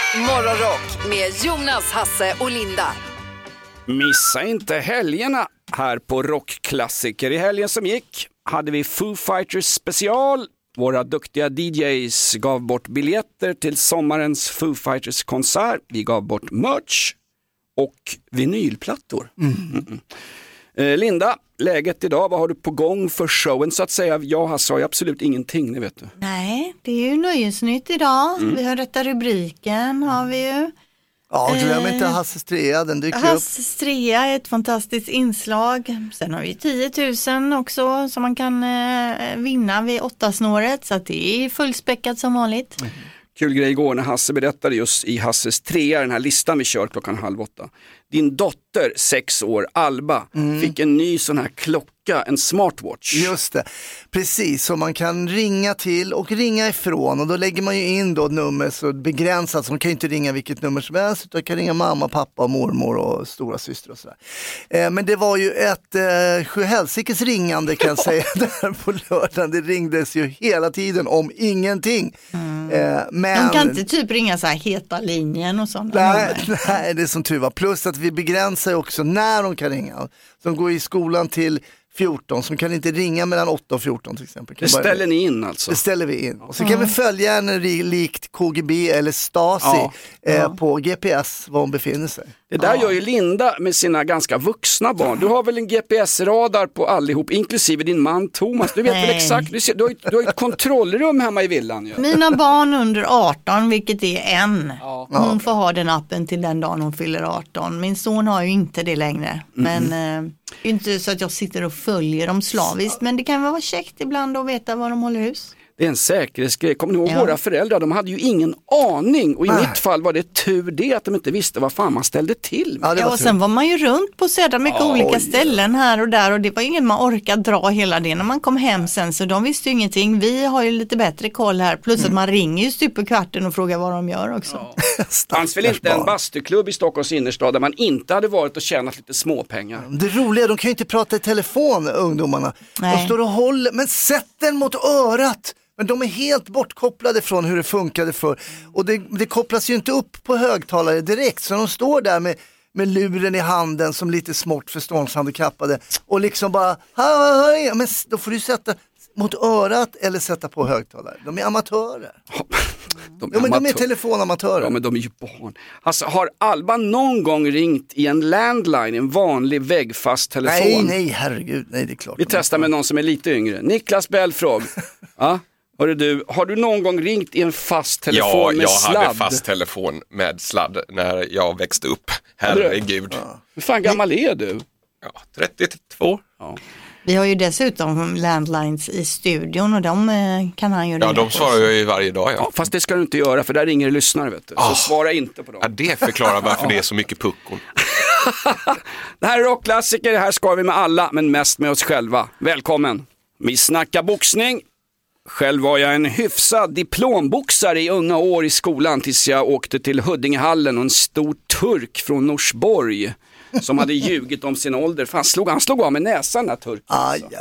Morgonrock med Jonas, Hasse och Linda. Missa inte helgerna här på Rockklassiker. I helgen som gick hade vi Foo Fighters special. Våra duktiga DJs gav bort biljetter till sommarens Foo Fighters konsert. Vi gav bort merch och vinylplattor. Linda, läget idag, vad har du på gång för showen så att säga? Jag har absolut ingenting, ni vet du. Nej, det är ju nöjesnytt idag. Vi har rätta rubriken, har vi ju. Ja, glöm inte Hasses trea, den dyker upp. Hasses trea är ett fantastiskt inslag. Sen har vi 10 000 också som man kan vinna vid 8-snåret. Så att det är fullspäckat som vanligt. Kul grej igår när Hasse berättade just i Hasses trea, den här listan vi kör 7:30. Din dotter, 6 år, Alba, fick en ny sån här klocka, en smartwatch. Just det, precis. Så man kan ringa till och ringa ifrån. Och då lägger man ju in då nummer så begränsat. Så man kan ju inte ringa vilket nummer som helst. Utan man kan ringa mamma, pappa, mormor och stora syster och sådär. Men det var ju ett sjuhelsikes ringande kan jag säga där på lördagen. Det ringdes ju hela tiden om ingenting. Men... De kan inte typ ringa så här heta linjen och sånt. Nej, det är som tur var. Plus att vi begränsar också när de kan ringa. De går i skolan till 14, som kan inte ringa mellan 8 och 14 till exempel. Det ställer ni in alltså? Det ställer vi in. Och så kan vi följa henne likt KGB eller Stasi på GPS var hon befinner sig. Det där gör ju Linda med sina ganska vuxna barn. Du har väl en GPS-radar på allihop, inklusive din man Thomas. Du vet väl exakt, du har ett kontrollrum hemma i villan. Ja. Mina barn under 18, vilket är en. Hon får ha den appen till den dagen hon fyller 18. Min son har ju inte det längre. Men inte så att jag sitter och följer dem slaviskt. Men det kan vara käckt ibland att veta var de håller hus. Det är en säkerhetsgrej. Kommer ni ihåg våra föräldrar? De hade ju ingen aning. Och i mitt fall var det tur det att de inte visste vad fan man ställde till med. Ja, och sen var man ju runt på så mycket olika ställen här och där. Och det var ingen man orkade dra hela det när man kom hem sen. Så de visste ju ingenting. Vi har ju lite bättre koll här. Plus att man ringer ju stup på kvarten och frågar vad de gör också. Ja. Fanns väl inte en bastuklubb i Stockholms innerstad där man inte hade varit och tjänat lite småpengar? Det roliga, de kan ju inte prata i telefon, ungdomarna. Nej. De står och håller, men sätt den mot örat. Men de är helt bortkopplade från hur det funkade för. Och det kopplas ju inte upp på högtalare direkt. Så de står där med luren i handen som lite smått förståndshandikappade. Och liksom bara, men då får du sätta mot örat eller sätta på högtalare. De är amatörer. De är telefonamatörer. Ja, men de är ju barn. Alltså, har Alba någon gång ringt i en landline, en vanlig väggfast telefon? Nej, herregud. Nej, det är klart. Vi testar med någon som är lite yngre. Niklas Bellfråg. Har du någon gång ringt i en fast telefon med sladd? Ja, jag hade fast telefon med sladd när jag växte upp. Herregud. Hur fan gammal är du? Ja, 32. Ja. Vi har ju dessutom landlines i studion och de kan han ju ringa. Ja, de svarar jag ju varje dag. Ja, fast det ska du inte göra för där ringer lyssnare, vet du. Så svara inte på dem. Ja, det förklarar varför det är så mycket puckon. Det här är Rockklassiker, här ska vi med alla, men mest med oss själva. Välkommen. Vi snackar boxning. Själv var jag en hyfsad diplomboxare i unga år i skolan tills jag åkte till Huddingehallen och en stor turk från Norsborg som hade ljugit om sin ålder. Fan, han slog av med näsan den här turken.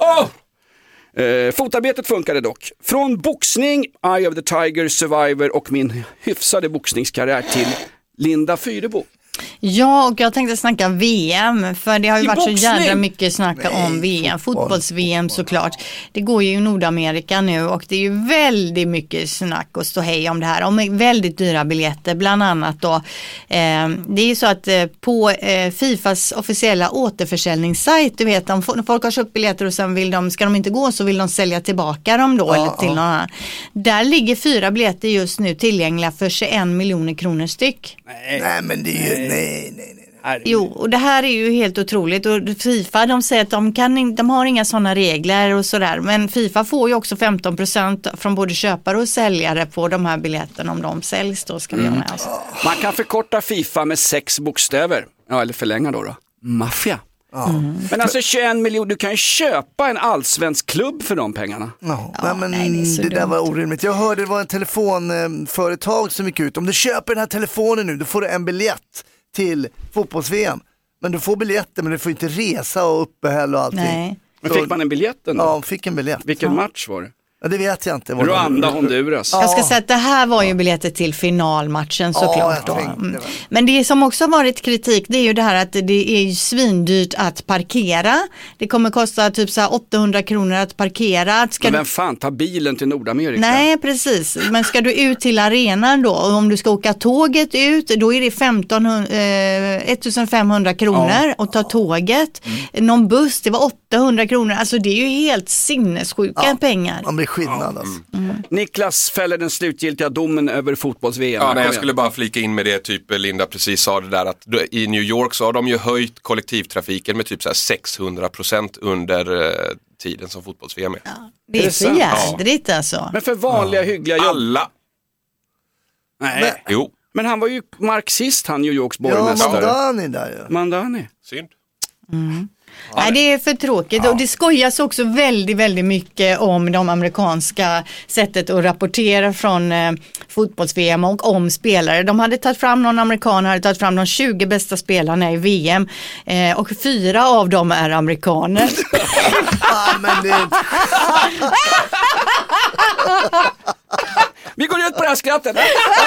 Fotarbetet funkade dock. Från boxning, Eye of the Tiger, Survivor och min hyfsade boxningskarriär till Linda Fyrebo. Ja, och jag tänkte snacka VM, för det har ju varit boxning. så jävla mycket snack om VM, fotbolls-VM såklart. Det går ju i Nordamerika nu och det är ju väldigt mycket snack och ståhej om det här, om väldigt dyra biljetter, bland annat då. Det är ju så att på Fifas officiella återförsäljningssajt, du vet, om folk har köpt biljetter och sen ska de inte gå så vill de sälja tillbaka dem då eller till någon annan. Där ligger 4 biljetter just nu tillgängliga för 21 miljoner kronor styck. Nej, men det är ju nej. Jo, och det här är ju helt otroligt. Och FIFA, de säger att de har inga sådana regler och sådär. Men FIFA får ju också 15% från både köpare och säljare på de här biljetterna om de säljs. Då ska vi göra med oss. Man kan förkorta FIFA med 6 bokstäver. Ja, eller förlänga då. Maffia. Men alltså 21 miljoner, du kan ju köpa en allsvensk klubb för de pengarna. Det där var orimligt. Jag hörde det var en telefonföretag som gick ut. Om du köper den här telefonen nu, då får du en biljett till fotbolls-VM. Men du får biljetter, men du får inte resa och uppehäll och allting. Nej. Men fick man en biljett då? Ja, fick en biljett. Vilken match var det? Ja, det vet jag inte. Rwanda, Honduras. Jag ska säga att det här var ju biljetter till finalmatchen såklart. jag tänkte det. Men det som också har varit kritik, det är ju det här att det är ju svindyrt att parkera. Det kommer kosta typ så här 800 kronor att parkera. Men vem fan tar bilen till Nordamerika? Nej, precis. Men ska du ut till arenan då, och om du ska åka tåget ut, då är det 1500 kronor och ta tåget. Någon buss, det var 800 kronor. Alltså det är ju helt sinnessjuka pengar. Man blir skillnad alltså. Niklas fäller den slutgiltiga domen över fotbolls-VM. Ja, jag skulle bara flika in med det, typ Linda precis sa det där, att i New York så har de ju höjt kollektivtrafiken med typ så här 600% under tiden som fotbolls-VM är. Ja, det är för jädrigt alltså. Men för vanliga hyggliga jobb. Alla. Nej. Jo. Men han var ju marxist, han New Yorks borgmästare. Ja, Mandani där ju. Mandani. Synd. Nej, det är för tråkigt och det skojas också väldigt, väldigt mycket om de amerikanska sättet att rapportera från fotbolls-VM och om spelare. De hade tagit fram, någon amerikan hade tagit fram de 20 bästa spelarna i VM och 4 av dem är amerikaner. Men det... Vi går ut på det här skrattet.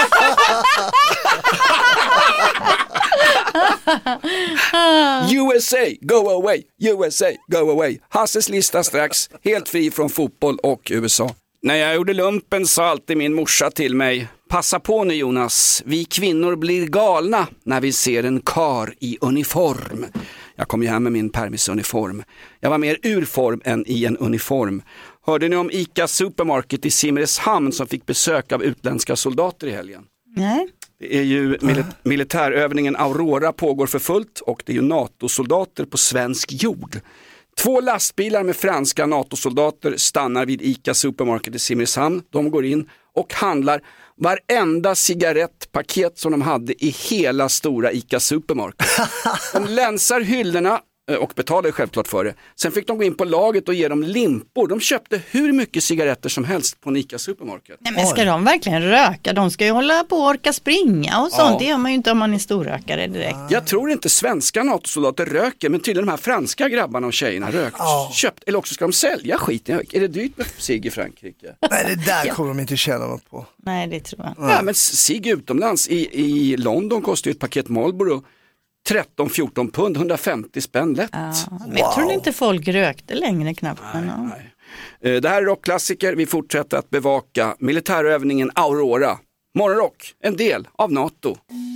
USA, go away. USA, go away. Hasses lista strax, helt fri från fotboll och USA. När jag gjorde lumpen sa alltid min morsa till mig: passa på nu Jonas, vi kvinnor blir galna när vi ser en kar i uniform. Jag kom ju hem med min permisuniform. Jag var mer ur form än i en uniform. Hörde ni om ICA Supermarket i Simrishamn som fick besök av utländska soldater i helgen? Nej. Det är ju militärövningen Aurora pågår för fullt och det är ju NATO-soldater på svensk jord. 2 lastbilar med franska NATO-soldater stannar vid ICA Supermarket i Simrishamn. De går in och handlar varenda cigarettpaket som de hade i hela stora ICA Supermarket. De länsar hyllorna och betalade självklart för det. Sen fick de gå in på laget och ge dem limpor. De köpte hur mycket cigaretter som helst på en ICA Supermarket. Nej, men ska de verkligen röka? De ska ju hålla på och orka springa och sånt. Det gör man ju inte om man är storrökare direkt. Jag tror inte svenska NATO-soldater röker, men tydligen de här franska grabbarna och tjejerna köpt. Eller också ska de sälja skiten. Är det dyrt med cigg i Frankrike? Nej, det där kommer de inte tjäna något på. Nej, det tror jag. Ja, men cigg utomlands. I London kostar ju ett paket Marlboro 13-14 pund, 150 spänn lätt. Ja, men jag tror inte folk rökte längre knappt. Nej. Det här är rockklassiker. Vi fortsätter att bevaka militärövningen Aurora. Morgonrock, en del av NATO.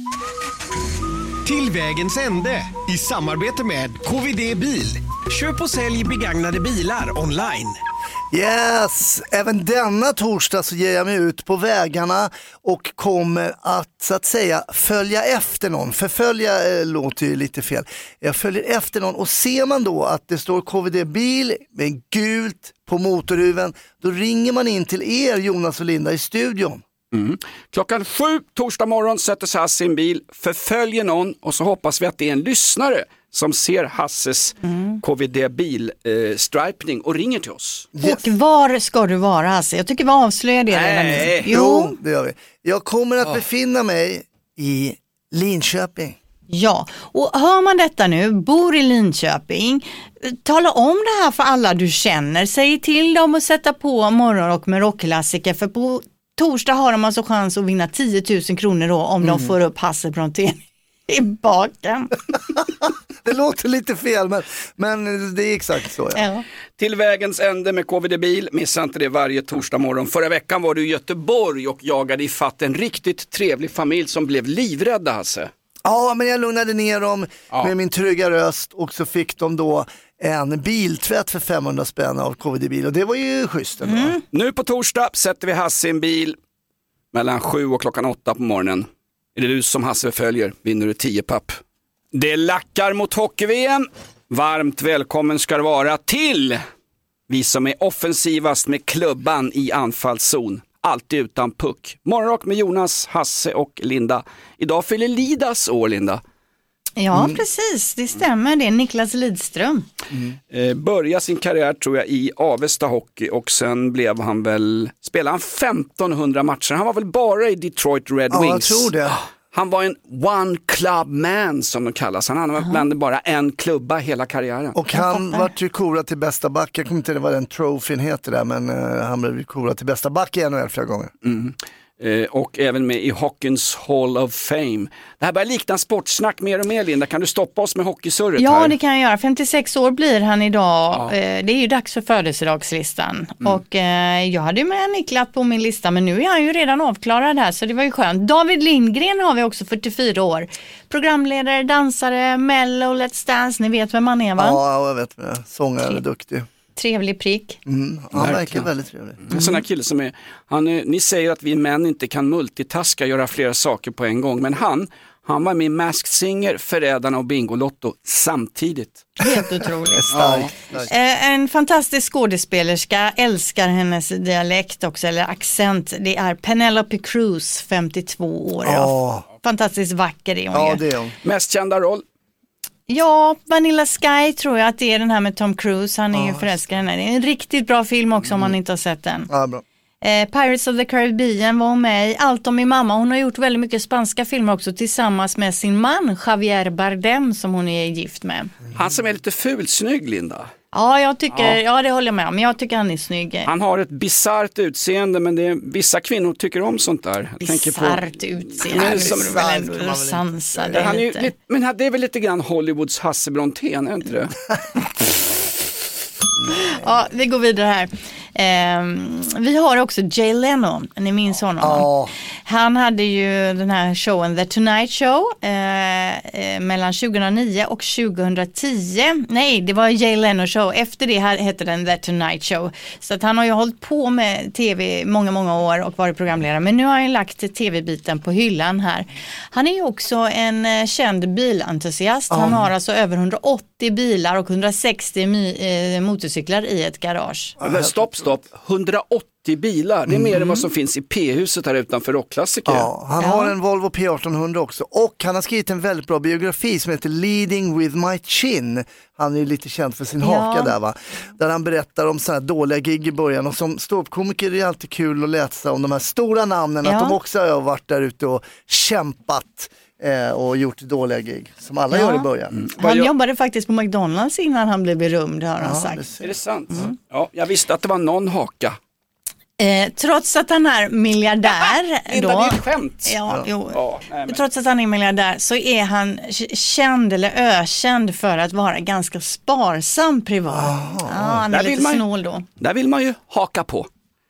Till vägens ände i samarbete med KVD Bil. Köp och sälj begagnade bilar online. Yes, även denna torsdag så ger jag mig ut på vägarna och kommer att så att säga följa efter någon. Förfölja låter ju lite fel. Jag följer efter någon och ser man då att det står KVD Bil med gult på motorhuven, då ringer man in till er, Jonas och Linda, i studion. Klockan 7 torsdag morgon sätter sig Hasse i en bil, förföljer någon och så hoppas vi att det är en lyssnare som ser Hasses KVD-bil-stripning och ringer till oss. Yes. Och var ska du vara, Hasse? Jag tycker vi avslöjar det redan nu. Jo, det gör vi. Jag kommer att befinna mig i Linköping. Ja, och hör man detta nu, bor i Linköping, tala om det här för alla du känner. Säg till dem att sätta på morgonrock med rockklassiker, för på torsdag har de alltså chans att vinna 10 000 kronor då, om de får upp Hasse Brontén i baken. Det låter lite fel, men det är exakt så. Ja. Till vägens ände med KVD Bil, missa inte det varje torsdag morgon. Förra veckan var du i Göteborg och jagade ifatt en riktigt trevlig familj som blev livrädda, Hasse. Ja, men jag lugnade ner dem med min trygga röst och så fick de då en biltvätt för 500 spänn av KVD Bil och det var ju schysst ändå. Nu på torsdag sätter vi Hasse i en bil mellan 7 och klockan 8 på morgonen. Är det du som Hasse följer vinner du 10 papp. Det lackar mot hockey-VM. Varmt välkommen ska det vara till vi som är offensivast med klubban i anfallszon. Alltid utan puck. Morgonrock med Jonas, Hasse och Linda. Idag fyller Lidas år, Linda. Ja, precis. Det stämmer. Det är Niklas Lidström. Började sin karriär tror jag i Avesta Hockey och sen blev han väl, spelade han 1500 matcher. Han var väl bara i Detroit Red Wings. Ja, jag tror det. Han var en one club man som de kallas. Han använde bara en klubba hela karriären. Och han var ju korad till bästa back. Jag kommer inte ihåg vad den trofén heter där, men han blev korad till bästa back i NHL flera gånger. Och även med i Hockeyns Hall of Fame. Det här börjar likna sportsnack mer och mer, Linda. Kan du stoppa oss med hockeysurret här? Ja, det kan jag göra. 56 år blir han idag. Ja. Det är ju dags för födelsedagslistan. Och jag hade ju med Niklas på min lista, men nu är han ju redan avklarad här, så det var ju skönt. David Lindgren har vi också, 44 år. Programledare, dansare, Mello, Let's Dance. Ni vet vem man är, va? Ja, jag vet. Sångare, duktig. Trevlig prick. Han verkar väldigt trevlig. En sån här kille som är, ni säger att vi män inte kan multitaska, göra flera saker på en gång, men han var med i Masked Singer, Förrädarna och Bingolotto samtidigt. Helt otroligt. En fantastisk skådespelerska, älskar hennes dialekt också, eller accent. Det är Penelope Cruz, 52 år. Fantastiskt vacker är hon ju. Det är hon. Mest kända roll? Ja, Vanilla Sky tror jag att det är den här med Tom Cruise. Han är ju förälskad henne. Det är en riktigt bra film också om man inte har sett den. Ja, bra. Pirates of the Caribbean var hon med i. Allt om min mamma. Hon har gjort väldigt mycket spanska filmer också tillsammans med sin man Javier Bardem som hon är gift med. Han som är lite fulsnygg, Linda. Ja, jag tycker, det håller jag med om. Jag tycker han är snygg. Han har ett bizarrt utseende, men vissa kvinnor tycker om sånt där. Bizarrt utseende. Men det är väl lite grann Hollywoods Hasse Brontén, är inte det? Ja, vi går vidare här. Vi har också Jay Leno, ni minns honom. Han hade ju den här showen The Tonight Show mellan 2009 och 2010. Nej, det var Jay Leno Show. Efter det hette den The Tonight Show. Så att han har ju hållit på med tv många år och varit programledare. Men nu har han lagt tv-biten på hyllan här. Han är ju också en känd bilentusiast. Han har alltså över 180 bilar och 160 motorcyklar i ett garage. Stopp. 180 bilar, det är mer än vad som finns i P-huset här utanför Rockklassiker. Ja, han har en Volvo P1800 också, och han har skrivit en väldigt bra biografi som heter Leading with my chin. Han är ju lite känd för sin haka där, va? Där han berättar om sådana här dåliga gig i början, och som ståuppkomiker är det alltid kul att läsa om de här stora namnen, att de också har varit där ute och kämpat och gjort dåliga gig som alla gör i början. Han jobbade faktiskt på McDonalds innan han blev berömd, har han sagt. Är det sant? Ja, jag visste att det var någon haka. Trots att han är miljardär det är ett skämt. Trots att han är miljardär så är han känd eller ökänd för att vara ganska sparsam privat. Han är lite snål då. Där vill man ju haka på.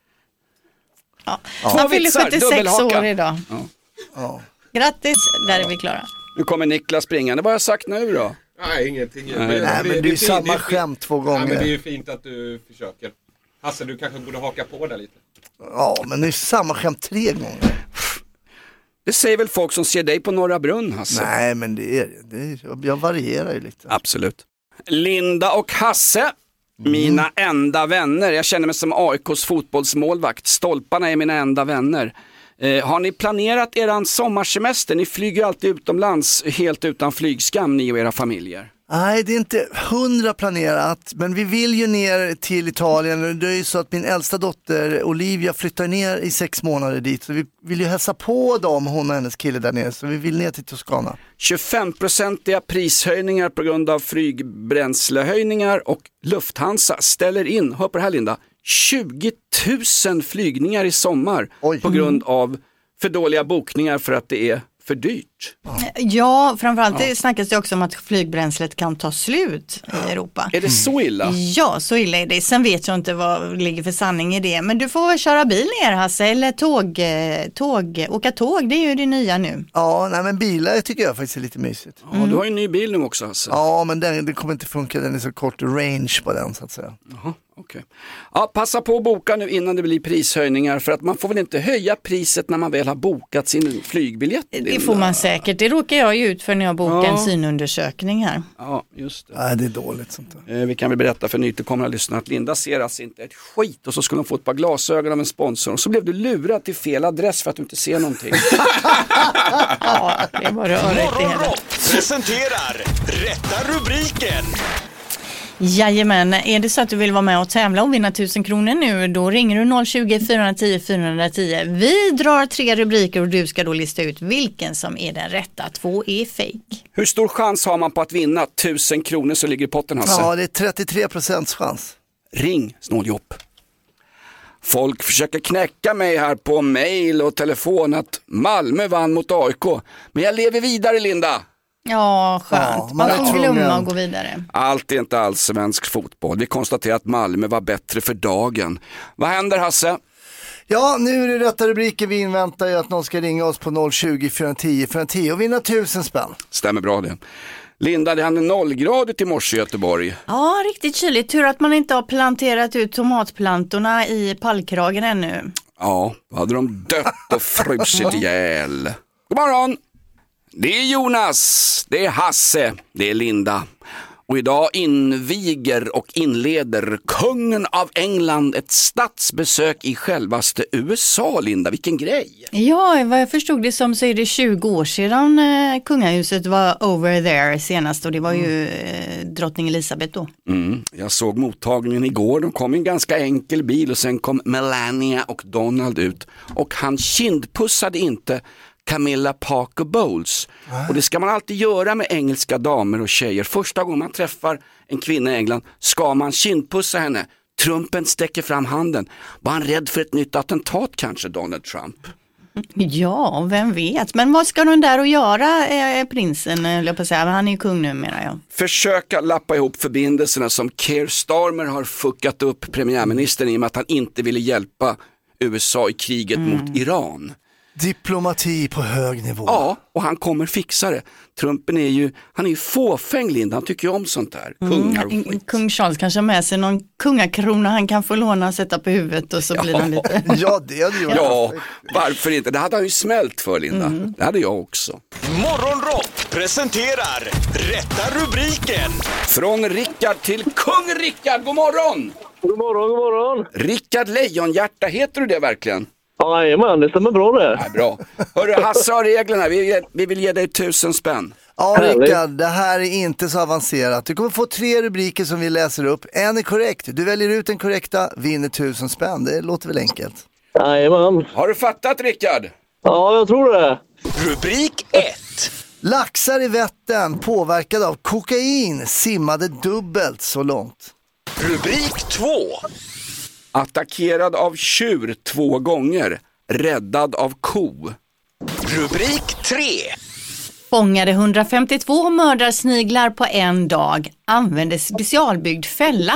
Han fyller 76 år idag. Grattis, där är vi klara. Nu kommer Niklas springande. Vad har jag sagt nu då? Nej, ingenting. Nej, men det är samma skämt 2 gånger. Ja, men det är ju fint att du försöker. Hasse, du kanske borde haka på där lite. Ja, men det är samma skämt 3 gånger. Det säger väl folk som ser dig på Norra Brunn, Hasse? Nej, men det är jag varierar ju lite. Absolut. Linda och Hasse, mina enda vänner. Jag känner mig som AIKs fotbollsmålvakt. Stolparna är mina enda vänner. Har ni planerat eran sommarsemester? Ni flyger alltid utomlands helt utan flygskam, ni och era familjer. Nej, det är inte 100 planerat, men vi vill ju ner till Italien. Det är ju så att min äldsta dotter Olivia flyttar ner i 6 månader dit, så vi vill ju hälsa på dem, hon och hennes kille där nere, så vi vill ner till Toscana. 25% prishöjningar på grund av flygbränslehöjningar, och Lufthansa ställer in, hör på det här Linda, 20 000 flygningar i sommar på grund av för dåliga bokningar för att det är för dyrt. Ja, framförallt det snackas det också om att flygbränslet kan ta slut i Europa. Är det så illa? Ja, så illa är det. Sen vet jag inte vad ligger för sanning i det. Men du får köra bil ner, Hasse, eller åka tåg, det är ju det nya nu. Ja, nej, men bilar tycker jag faktiskt är lite mysigt. Ja, du har ju en ny bil nu också, Hasse. Ja, men det kommer inte funka, den är så kort range på den, så att säga. Jaha. Okay. Ja, passa på att boka nu innan det blir prishöjningar, för att man får väl inte höja priset när man väl har bokat sin flygbiljett. Det får man säkert. Det råkar jag ju ut för när jag bokar en synundersökning här. Ja, just det. Nej, det är dåligt sånt där. Vi kan väl berätta för nytillkomna lyssnare att Linda ser alltså inte ett skit, och så skulle hon få ett par glasögon av en sponsor, och så blev du lurad till fel adress för att du inte ser någonting. Ja, det var rörigt det hela. Presenterar rätta rubriken. Jajamän, är det så att du vill vara med och tävla och vinna 1000 kronor nu, då ringer du 020-410-410. Vi drar 3 rubriker och du ska då lista ut vilken som är den rätta. 2 är fake. Hur stor chans har man på att vinna 1000 kronor så ligger i potten, Hasse? Ja, det är 33% chans. Ring snåljåp. Folk försöker knäcka mig här på mail och telefon att Malmö vann mot AIK. Men jag lever vidare, Linda. Ja, skönt. Ja, man man är får glömma tvungen. att gå vidare. Allt är inte alls svensk fotboll. Vi konstaterar att Malmö var bättre för dagen. Vad händer, Hasse? Ja, nu är det rätta rubriker. Vi inväntar ju att någon ska ringa oss på 020-410-410 och vinna 1000 spänn. Stämmer bra det. Linda, det hände 0-gradigt i morse i Göteborg. Ja, riktigt kyligt. Tur att man inte har planterat ut tomatplantorna i pallkragen ännu. Ja, då hade de dött och frusit ihjäl. God morgon! Det är Jonas, det är Hasse, det är Linda. Och idag inviger och inleder kungen av England ett statsbesök i självaste USA, Linda. Vilken grej! Ja, vad jag förstod det som så är det 20 år sedan kungahuset var over there senast och det var ju drottning Elisabeth då. Jag såg mottagningen igår, de kom i en ganska enkel bil och sen kom Melania och Donald ut. Och han kindpussade inte Camilla Parker Bowles. Och det ska man alltid göra med engelska damer och tjejer. Första gången man träffar en kvinna i England ska man kindpussa henne. Trumpen sträcker fram handen. Var han rädd för ett nytt attentat kanske, Donald Trump? Ja, vem vet. Men vad ska de där att göra, prinsen? Jag på säga. Han är ju kung numera, ja. Försöka lappa ihop förbindelserna som Keir Starmer har fuckat upp premiärministern i och med att han inte ville hjälpa USA i kriget mot Iran. Diplomati på hög nivå. Ja, och han kommer fixa det. Trumpen är ju fåfäng, Linda. Han tycker ju om sånt där. Kungar och skit. Kung Charles kanske har med sig någon kungakrona han kan få låna och sätta på huvudet och så blir han lite... Ja, det hade ju varit Ja, perfekt. varför inte? Det hade han ju smält för, Linda. Det hade jag också. Morgonrock presenterar rätta rubriken. Från Rickard till kung Rickard, god morgon! God morgon, god morgon. Rickard Lejonhjärta, heter du det verkligen? Jajamän, det stämmer bra det. Ja, bra. Hörru, Hasse har reglerna. Vi vill ge dig 1000 spänn. Ja, Härligt. Rickard, det här är inte så avancerat. Du kommer få 3 rubriker som vi läser upp. En är korrekt. Du väljer ut den korrekta, vinner 1000 spänn. Det låter väl enkelt. Jajamän. Har du fattat, Rickard? Ja, jag tror det. Rubrik 1. Laxar i Vättern påverkade av kokain simmade dubbelt så långt. Rubrik 2. Attackerad av tjur 2 gånger. Räddad av ko. Rubrik 3. Fångade 152 mördarsniglar på en dag. Använde specialbyggd fälla.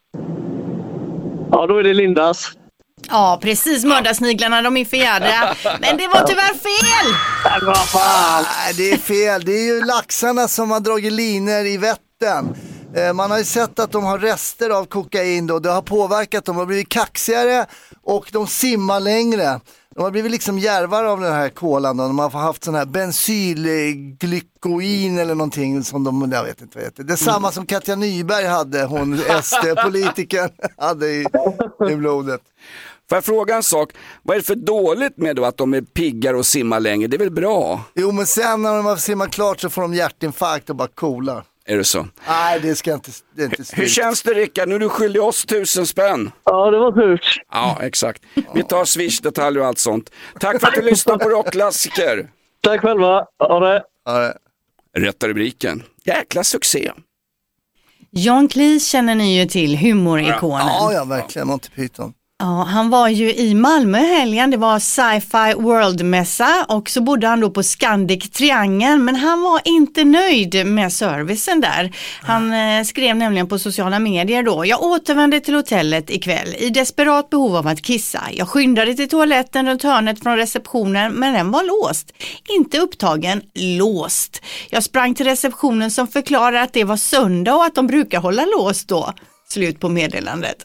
Ja, då är det Lindas. Ja, precis. Mördarsniglarna, de är för jädra. Men det var tyvärr fel! Vad fan? Nej, det är fel. Det är ju laxarna som har dragit linor i Vättern. Man har ju sett att de har rester av kokain då. Det har påverkat dem. De har blivit kaxigare och de simmar längre. De har blivit liksom järvar av den här kolan då. De har haft sån här bensylglykoin eller någonting som de, jag vet inte vad det heter. Det är samma som Katja Nyberg hade, hon SD-politikern hade i blodet. Får jag fråga en sak? Vad är det för dåligt med då att de är piggare och simmar längre? Det är väl bra? Jo, men sen när de har simmat klart så får de hjärtinfarkt och bara coolar. Är det så? Nej, det är inte Hur styrkt. känns det, Rickard? Nu är du skyldig oss 1000 spänn. Ja, det var surt. Ja, exakt. Vi tar Swish-detaljer och allt sånt. Tack för att du lyssnade på Rockklassiker. Tack själva. Ha det. Ja, Rätta rubriken. Jäkla succé. John Cleese känner ni ju till, humorikonen. ja, verkligen. Monty Python. Ja, han var ju i Malmö i helgen, det var Sci-Fi World-mässa och så bodde han då på Scandic Triangeln, men han var inte nöjd med servicen där. Han skrev nämligen på sociala medier då: jag återvände till hotellet ikväll i desperat behov av att kissa. Jag skyndade till toaletten runt hörnet från receptionen, men den var låst. Inte upptagen, låst. Jag sprang till receptionen som förklarar att det var söndag och att de brukar hålla låst då. Slut på meddelandet.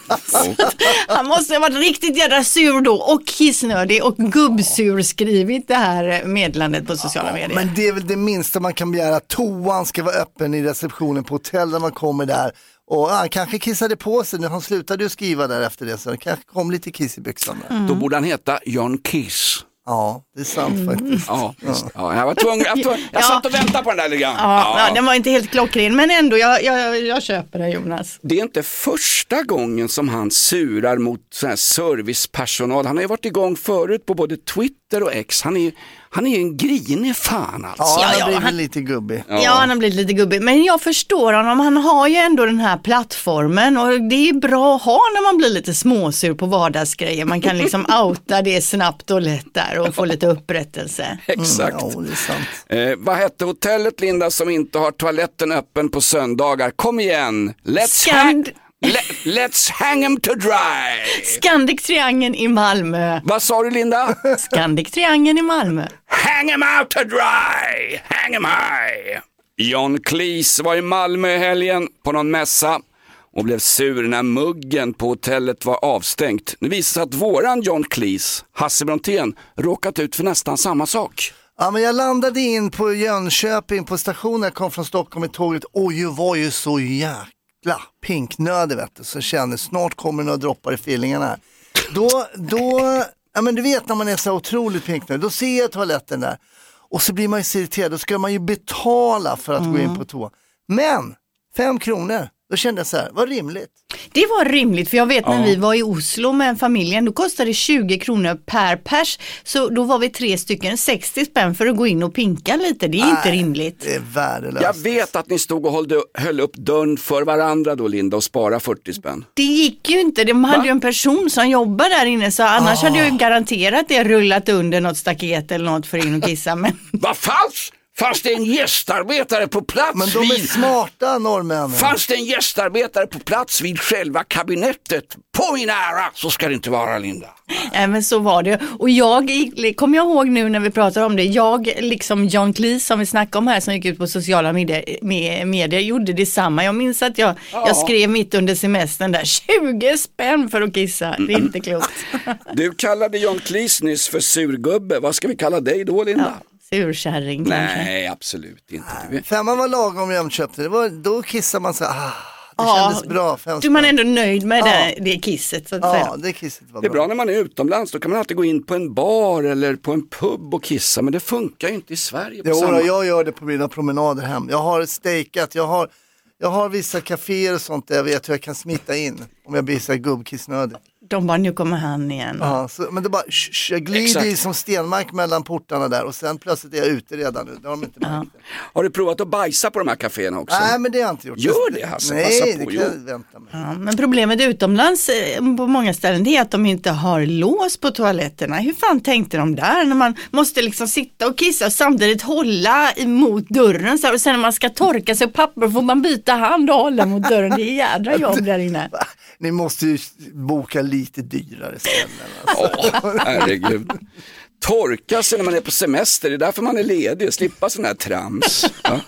Han måste ha varit riktigt jävla sur då och kissnödig och gubbsur skrivit det här meddelandet på sociala medier. Men det är väl det minsta man kan begära. Toan ska vara öppen i receptionen på hotell när man kommer där. Och han kanske kissade på sig. Han slutade ju skriva där efter det, så det kanske kom lite kiss i byxan där. Då borde han heta John Kiss. Ja, det är sant faktiskt. Ja, jag var tvungen. Jag satt och väntade på den där lite grann. Ja, den var inte helt klockren, men ändå, jag köper det, Jonas. Det är inte första gången som han surar mot sån här servicepersonal. Han har ju varit igång förut på både Twitter och X. Han är en grinig fan alltså. Ja, han har blivit lite gubbig. Ja, han har blivit lite gubbig. Men jag förstår honom. Han har ju ändå den här plattformen. Och det är bra att ha när man blir lite småsur på vardagsgrejer. Man kan liksom outa det snabbt och lätt där och få lite upprättelse. Exakt. Ja, det är sant. Vad hette hotellet, Linda, som inte har toaletten öppen på söndagar? Kom igen. Let's hang them to dry. Scandic Triangeln i Malmö. Vad sa du, Linda? Scandic Triangeln i Malmö. Hang them out to dry. Hang them high. John Cleese var i Malmö i helgen på någon mässa och blev sur när muggen på hotellet var avstängt. Nu visar sig att våran John Cleese, Hasse Brontén, råkat ut för nästan samma sak. Ja, men jag landade in på Jönköping på stationen. Jag kom från Stockholm i tåget och jag var ju så jäkla pinknödig, vet du. Så jag kände, snart kommer det några droppar i fillingarna här. Då, ja men du vet när man är så otroligt pinknödig, då ser jag toaletten där. Och så blir man ju så irriterad, då ska man ju betala för att gå in på toa. Men 5 kronor, då kände jag så här, vad rimligt. Det var rimligt, för jag vet när vi var i Oslo med familjen, då kostade det 20 kronor per pers. Så då var vi 3 stycken, 60 spänn för att gå in och pinka lite. Det är inte rimligt. Det är värdelöst. Jag vet att ni stod och höll upp dörren för varandra då, Linda, och spara 40 spänn. Det gick ju inte, de hade ju en person som jobbar där inne, så annars hade jag ju garanterat det rullat under något staket eller något för in och kissa. Men... Vad falskt! Fanns det en gästarbetare på plats Men de är smarta, norrmännen. Fanns det en gästarbetare på plats vid själva kabinettet? På min ära, så ska det inte vara, Linda. Nej, men så var det. Och jag kommer jag ihåg nu när vi pratar om det. Jag, liksom John Cleese som vi snackade om här, som gick ut på sociala medier, gjorde detsamma. Jag minns att jag skrev mitt under semestern där, 20 spänn för att kissa. Det är inte klokt. Du kallade John Cleese nyss för surgubbe. Vad ska vi kalla dig då, Linda? Ja. Surkärring kanske. Nej, absolut inte. 5 var lagom jag köpte. Då kissar man så det kändes bra. Du man är ändå nöjd med det kisset, så att säga. Ja, det kisset var bra. Det är bra när man är utomlands. Då kan man alltid gå in på en bar eller på en pub och kissa. Men det funkar ju inte i Sverige. Jag gör det på mina promenader hem. Jag har stejkat. Jag har vissa kaféer och sånt där jag vet hur jag kan smita in om jag blir så här gubbkissnödig. De bara, nu kommer han igen. Ja, men det bara, jag glider i som Stenmark mellan portarna där och sen plötsligt är jag ute redan nu. Det har de inte märkt. Har du provat att bajsa på de här kaféerna också? Nej, men det har jag inte gjort. Gör det, Hasse? Nej, passa på. Det kan jag vänta med. Ja, men problemet utomlands på många ställen det är att de inte har lås på toaletterna. Hur fan tänkte de där när man måste liksom sitta och kissa och samtidigt hålla emot dörren så här, och sen när man ska torka sig och papper får man byta hand och hålla mot dörren. Det är jädra jobb där inne. Ni måste ju boka lite dyrare ställen. Alltså. Herregud. Torka sig när man är på semester, det är därför man är ledig, slippa sån här trams.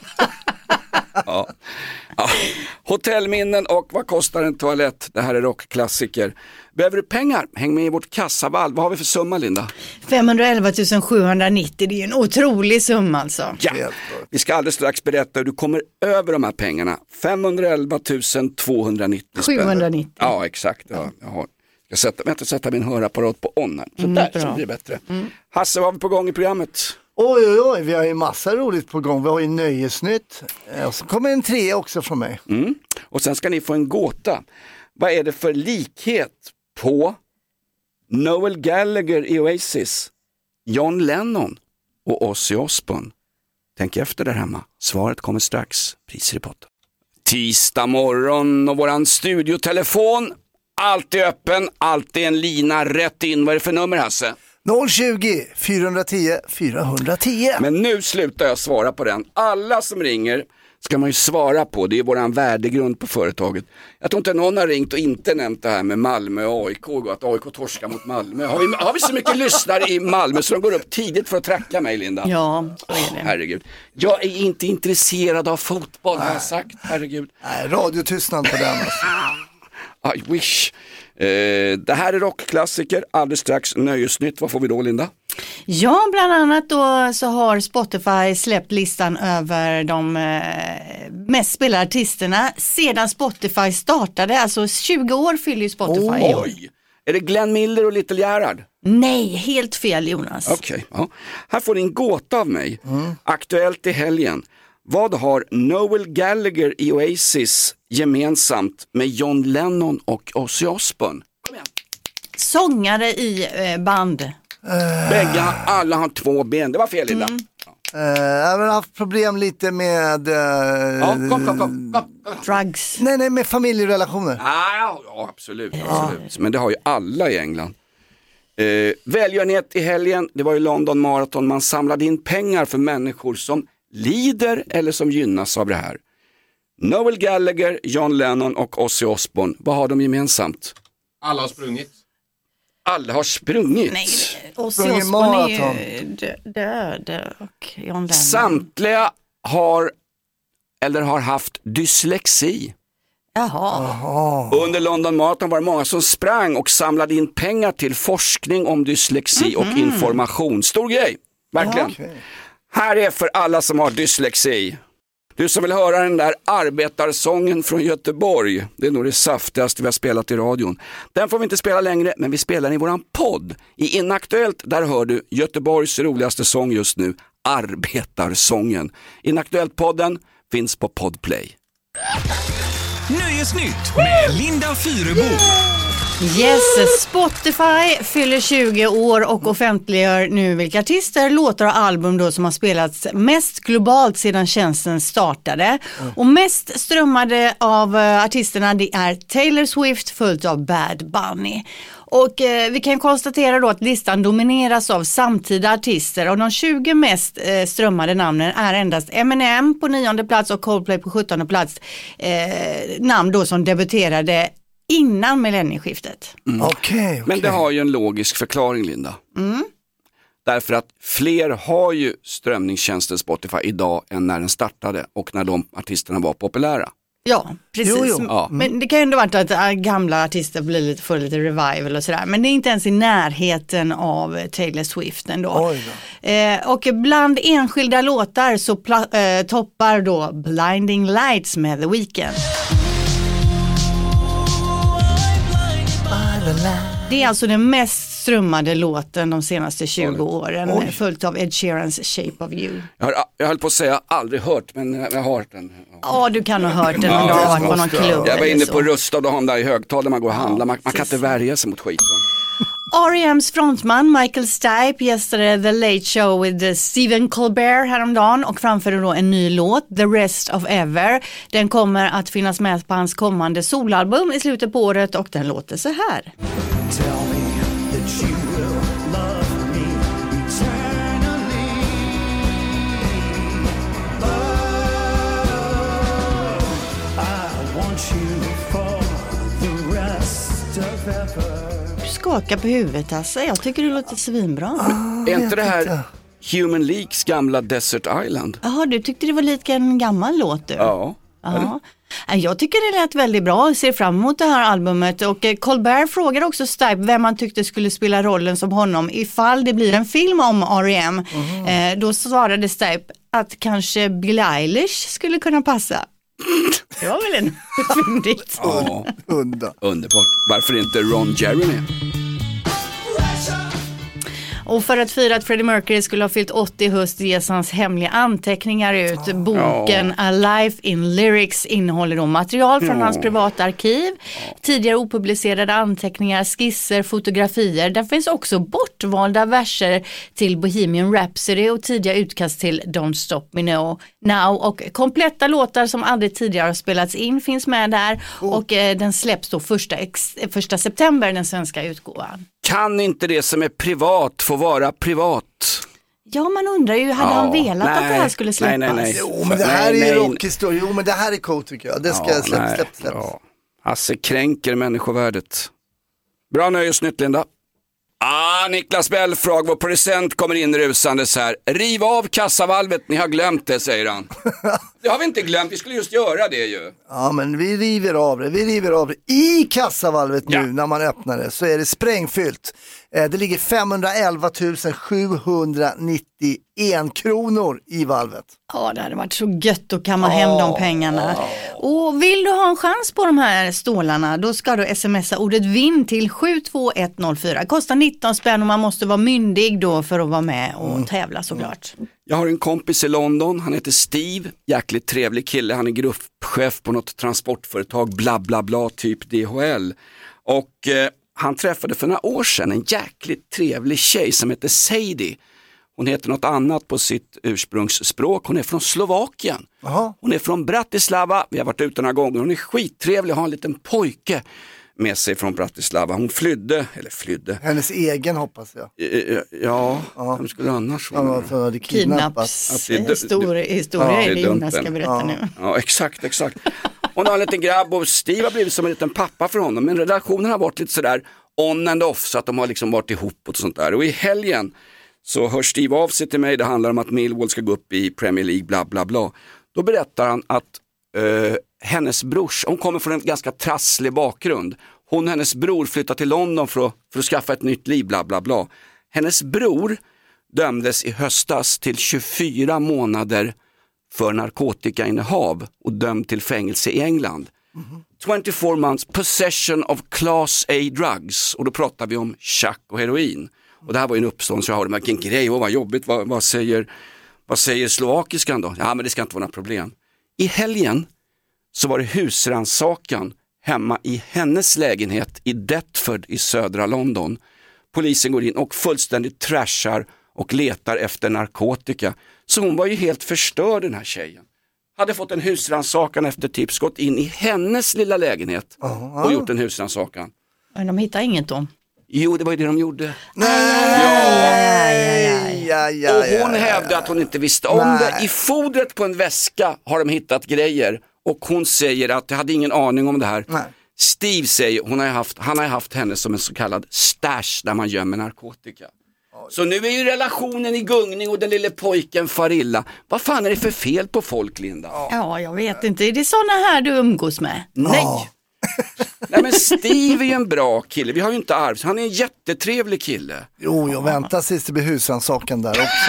Ja. Hotellminnen och vad kostar en toalett? Det här är rockklassiker. Behöver du pengar? Häng med i vårt kassavalv. Vad har vi för summa, Linda? 511 790, det är ju en otrolig summa alltså. Ja, vi ska alldeles strax berätta hur du kommer över de här pengarna. 511 290 spänn. 790. Ja, exakt. Ja, jag ska sätta min hörapparat på on här. Så där så blir det bättre. Hasse, vad har vi på gång i programmet? Oj, vi har ju massa roligt på gång. Vi har ju nöjesnytt. Och så kommer en 3 också från mig. Och sen ska ni få en gåta. Vad är det för likhet på Noel Gallagher i Oasis, John Lennon och Ozzy Osbourne? Tänk efter där hemma. Svaret kommer strax. Priser i potten. Tisdag morgon och våran studiotelefon. Alltid öppen, alltid en lina rätt in. Vad är det för nummer, Hasse? 020 410 410. Men nu slutar jag svara på den. Alla som ringer ska man ju svara på. Det är våran värdegrund på företaget. Jag tror inte någon har ringt och inte nämnt det här med Malmö och AIK och att AIK torskar mot Malmö. Har vi så mycket lyssnare i Malmö så de går upp tidigt för att tracka mig, Linda? Ja, så är det. Herregud. Jag är inte intresserad av fotboll, har jag sagt. Herregud. Nej, radiotystnad på den alltså. I wish. Det här är rockklassiker. Alldeles strax nöjesnytt. Vad får vi då, Linda? Ja, bland annat då så har Spotify släppt listan över de mest spelade artisterna sedan Spotify startade. Alltså 20 år fyller ju Spotify. Oj! Är det Glenn Miller och Little Gerhard? Nej, helt fel Jonas. Okej, ja. Här får ni en gåta av mig. Aktuellt i helgen. Vad har Noel Gallagher i Oasis gemensamt med John Lennon och Ozzy Osbourne? Kom igen. Sångare i band. Alla har 2 ben. Det var fel, Linda. Jag har haft problem lite med... Kom. Drugs. Nej, med familjerelationer. Ja, absolut. Men det har ju alla i England. Välgörenhet i helgen. Det var ju London Marathon. Man samlade in pengar för människor som lider eller som gynnas av det här. Noel Gallagher, John Lennon och Ozzy Osbourne. Vad har de gemensamt? Alla har sprungit. Alla har sprungit. Nej, Ozzy Osbourne är ju död och John Lennon. Samtliga har haft dyslexi. Jaha. Under London Marathon var det många som sprang och samlade in pengar till forskning om dyslexi och information. Stor grej, verkligen. Okay. Här är för alla som har dyslexi. Du som vill höra den där arbetarsången från Göteborg, det är nog det saftigaste vi har spelat i radion. Den får vi inte spela längre, men vi spelar i våran podd. I Inaktuellt, där hör du Göteborgs roligaste sång just nu, arbetarsången. Inaktuellt-podden finns på Podplay. Nöjesnytt med Linda Fyrebo. Yes, Spotify fyller 20 år och offentliggör nu vilka artister, låtar och album då som har spelats mest globalt sedan tjänsten startade. Och mest strömmade av artisterna det är Taylor Swift följt av Bad Bunny. Och vi kan konstatera då att listan domineras av samtida artister och de 20 mest strömmade namnen är endast Eminem på 9:e plats och Coldplay på 17:e plats. Namn då som debuterade innan millennieskiftet. Okay. Men det har ju en logisk förklaring, Linda. Därför att fler har ju strömningstjänsten Spotify idag än när den startade och när de artisterna var populära. Ja, precis. Jo. Ja. Men det kan ju ändå vara att gamla artister blir för lite revival och sådär. Men det är inte ens i närheten av Taylor Swift ändå. Och bland enskilda låtar så toppar då Blinding Lights med The Weeknd. Det är alltså den mest strömmade låten de senaste 20 åren, följt av Ed Sheerans Shape of You. Jag höll på att säga aldrig hört, men jag har hört den. Ja, du kan ha hört den om du har varit på någon klubb. Jag var inne eller på så. Rusta och då har de där i högtalare man går och handlar. Man kan inte värja sig mot skiten. R.E.M's frontman Michael Stipe gästade The Late Show with Stephen Colbert häromdagen och framförde då en ny låt, The Rest of Ever. Den kommer att finnas med på hans kommande solalbum i slutet på året och den låter så här. Skaka på huvudet alltså. Jag tycker det låter svinbra. Är inte det här Human Leagues gamla Desert Island? Jaha, du tyckte det var lite en gammal låt du? Ja. Ja. Jag tycker det lät väldigt bra och ser fram emot det här albumet. Och Colbert frågade också Stipe vem man tyckte skulle spela rollen som honom ifall det blir en film om R.E.M. Då svarade Stipe att kanske Billie Eilish skulle kunna passa. Det var väl en fyndigt. Ja. Underbart. Varför inte Ron Jeremy? Och för att fira att Freddie Mercury skulle ha fyllt 80 i höst ges hans hemliga anteckningar ut. Boken A Life in Lyrics innehåller då material från hans privata arkiv. Tidigare opublicerade anteckningar, skisser, fotografier. Där finns också bortvalda verser till Bohemian Rhapsody och tidiga utkast till Don't Stop Me Now. Och kompletta låtar som aldrig tidigare har spelats in finns med där. Och den släpps då 1 september, den svenska utgåvan. Kan inte det som är privat få vara privat? Ja, man undrar ju, hade han velat att det här skulle släppas? Nej. Jo, men det här är rockhistoria. Jo, men det här är coolt tycker jag. Det ska släppas. Ja. Hasse kränker människovärdet. Bra nöjesnytt, Linda. Niklas Belfrag, vår producent, kommer in rusande så här. Riv av kassavalvet, ni har glömt det, säger han. Det har vi inte glömt, vi skulle just göra det ju. Ja, men vi river av det. I kassavalvet nu när man öppnar det så är det sprängfyllt. Det ligger 511 791 kronor i valvet. Ja, det hade varit så gött att kamma hem de pengarna. Och vill du ha en chans på de här stålarna, då ska du smsa ordet vinn till 72104. Kostar 19 spänn och man måste vara myndig då för att vara med och tävla såklart. Jag har en kompis i London, han heter Steve, jäkligt trevlig kille, han är gruppchef på något transportföretag, bla bla bla, typ DHL. Och han träffade för några år sedan en jäkligt trevlig tjej som heter Sadie. Hon heter något annat på sitt ursprungsspråk, hon är från Slovakien. Aha. Hon är från Bratislava, vi har varit ute några gånger, hon är skittrevlig, har en liten pojke med sig från Bratislava. Hon flydde. Hennes egen hoppas jag. Ja, vem skulle annars vara? Ja, det kidnappas. Historia är det Jonas ska berätta nu. Ja, exakt. Hon har en liten grabb och Steve har blivit som en liten pappa för honom. Men relationen har varit lite sådär on and off så att de har liksom varit ihop och sånt där. Och i helgen så hör Steve av sig till mig. Det handlar om att Millwall ska gå upp i Premier League, bla bla bla. Då berättar han att hennes brors, hon kommer från en ganska trasslig bakgrund. Hon och hennes bror flyttar till London för att skaffa ett nytt liv, bla bla bla. Hennes bror dömdes i höstas till 24 månader för narkotikainnehav och dömd till fängelse i England. 24 months possession of class A drugs. Och då pratar vi om chack och heroin. Och det här var ju en uppstånd så jag hörde, men vilken grej, vad jobbigt, vad säger slovakiskan då? Ja, men det ska inte vara några problem. I helgen så var det husrannsakan hemma i hennes lägenhet i Deptford i södra London. Polisen går in och fullständigt trashar och letar efter narkotika. Så hon var ju helt förstörd, den här tjejen. Hade fått en husrannsakan efter tips, gått in i hennes lilla lägenhet och gjort en husrannsakan. Men de hittar inget då? Jo, det var ju det de gjorde. Ja. Och hon hävdade att hon inte visste om det. I fodret på en väska har de hittat grejer. Och hon säger att jag hade ingen aning om det här. Nej. Steve säger, han har haft henne som en så kallad stash där man gömmer narkotika. Så nu är ju relationen i gungning och den lille pojken far illa. Vad fan är det för fel på folk, Linda? Ja, jag vet inte. Är det såna här du umgås med? Nej. Nej, men Steve är ju en bra kille. Vi har ju inte arv. Han är en jättetrevlig kille. Jo, jag väntar tills det blir husrannsakan där också.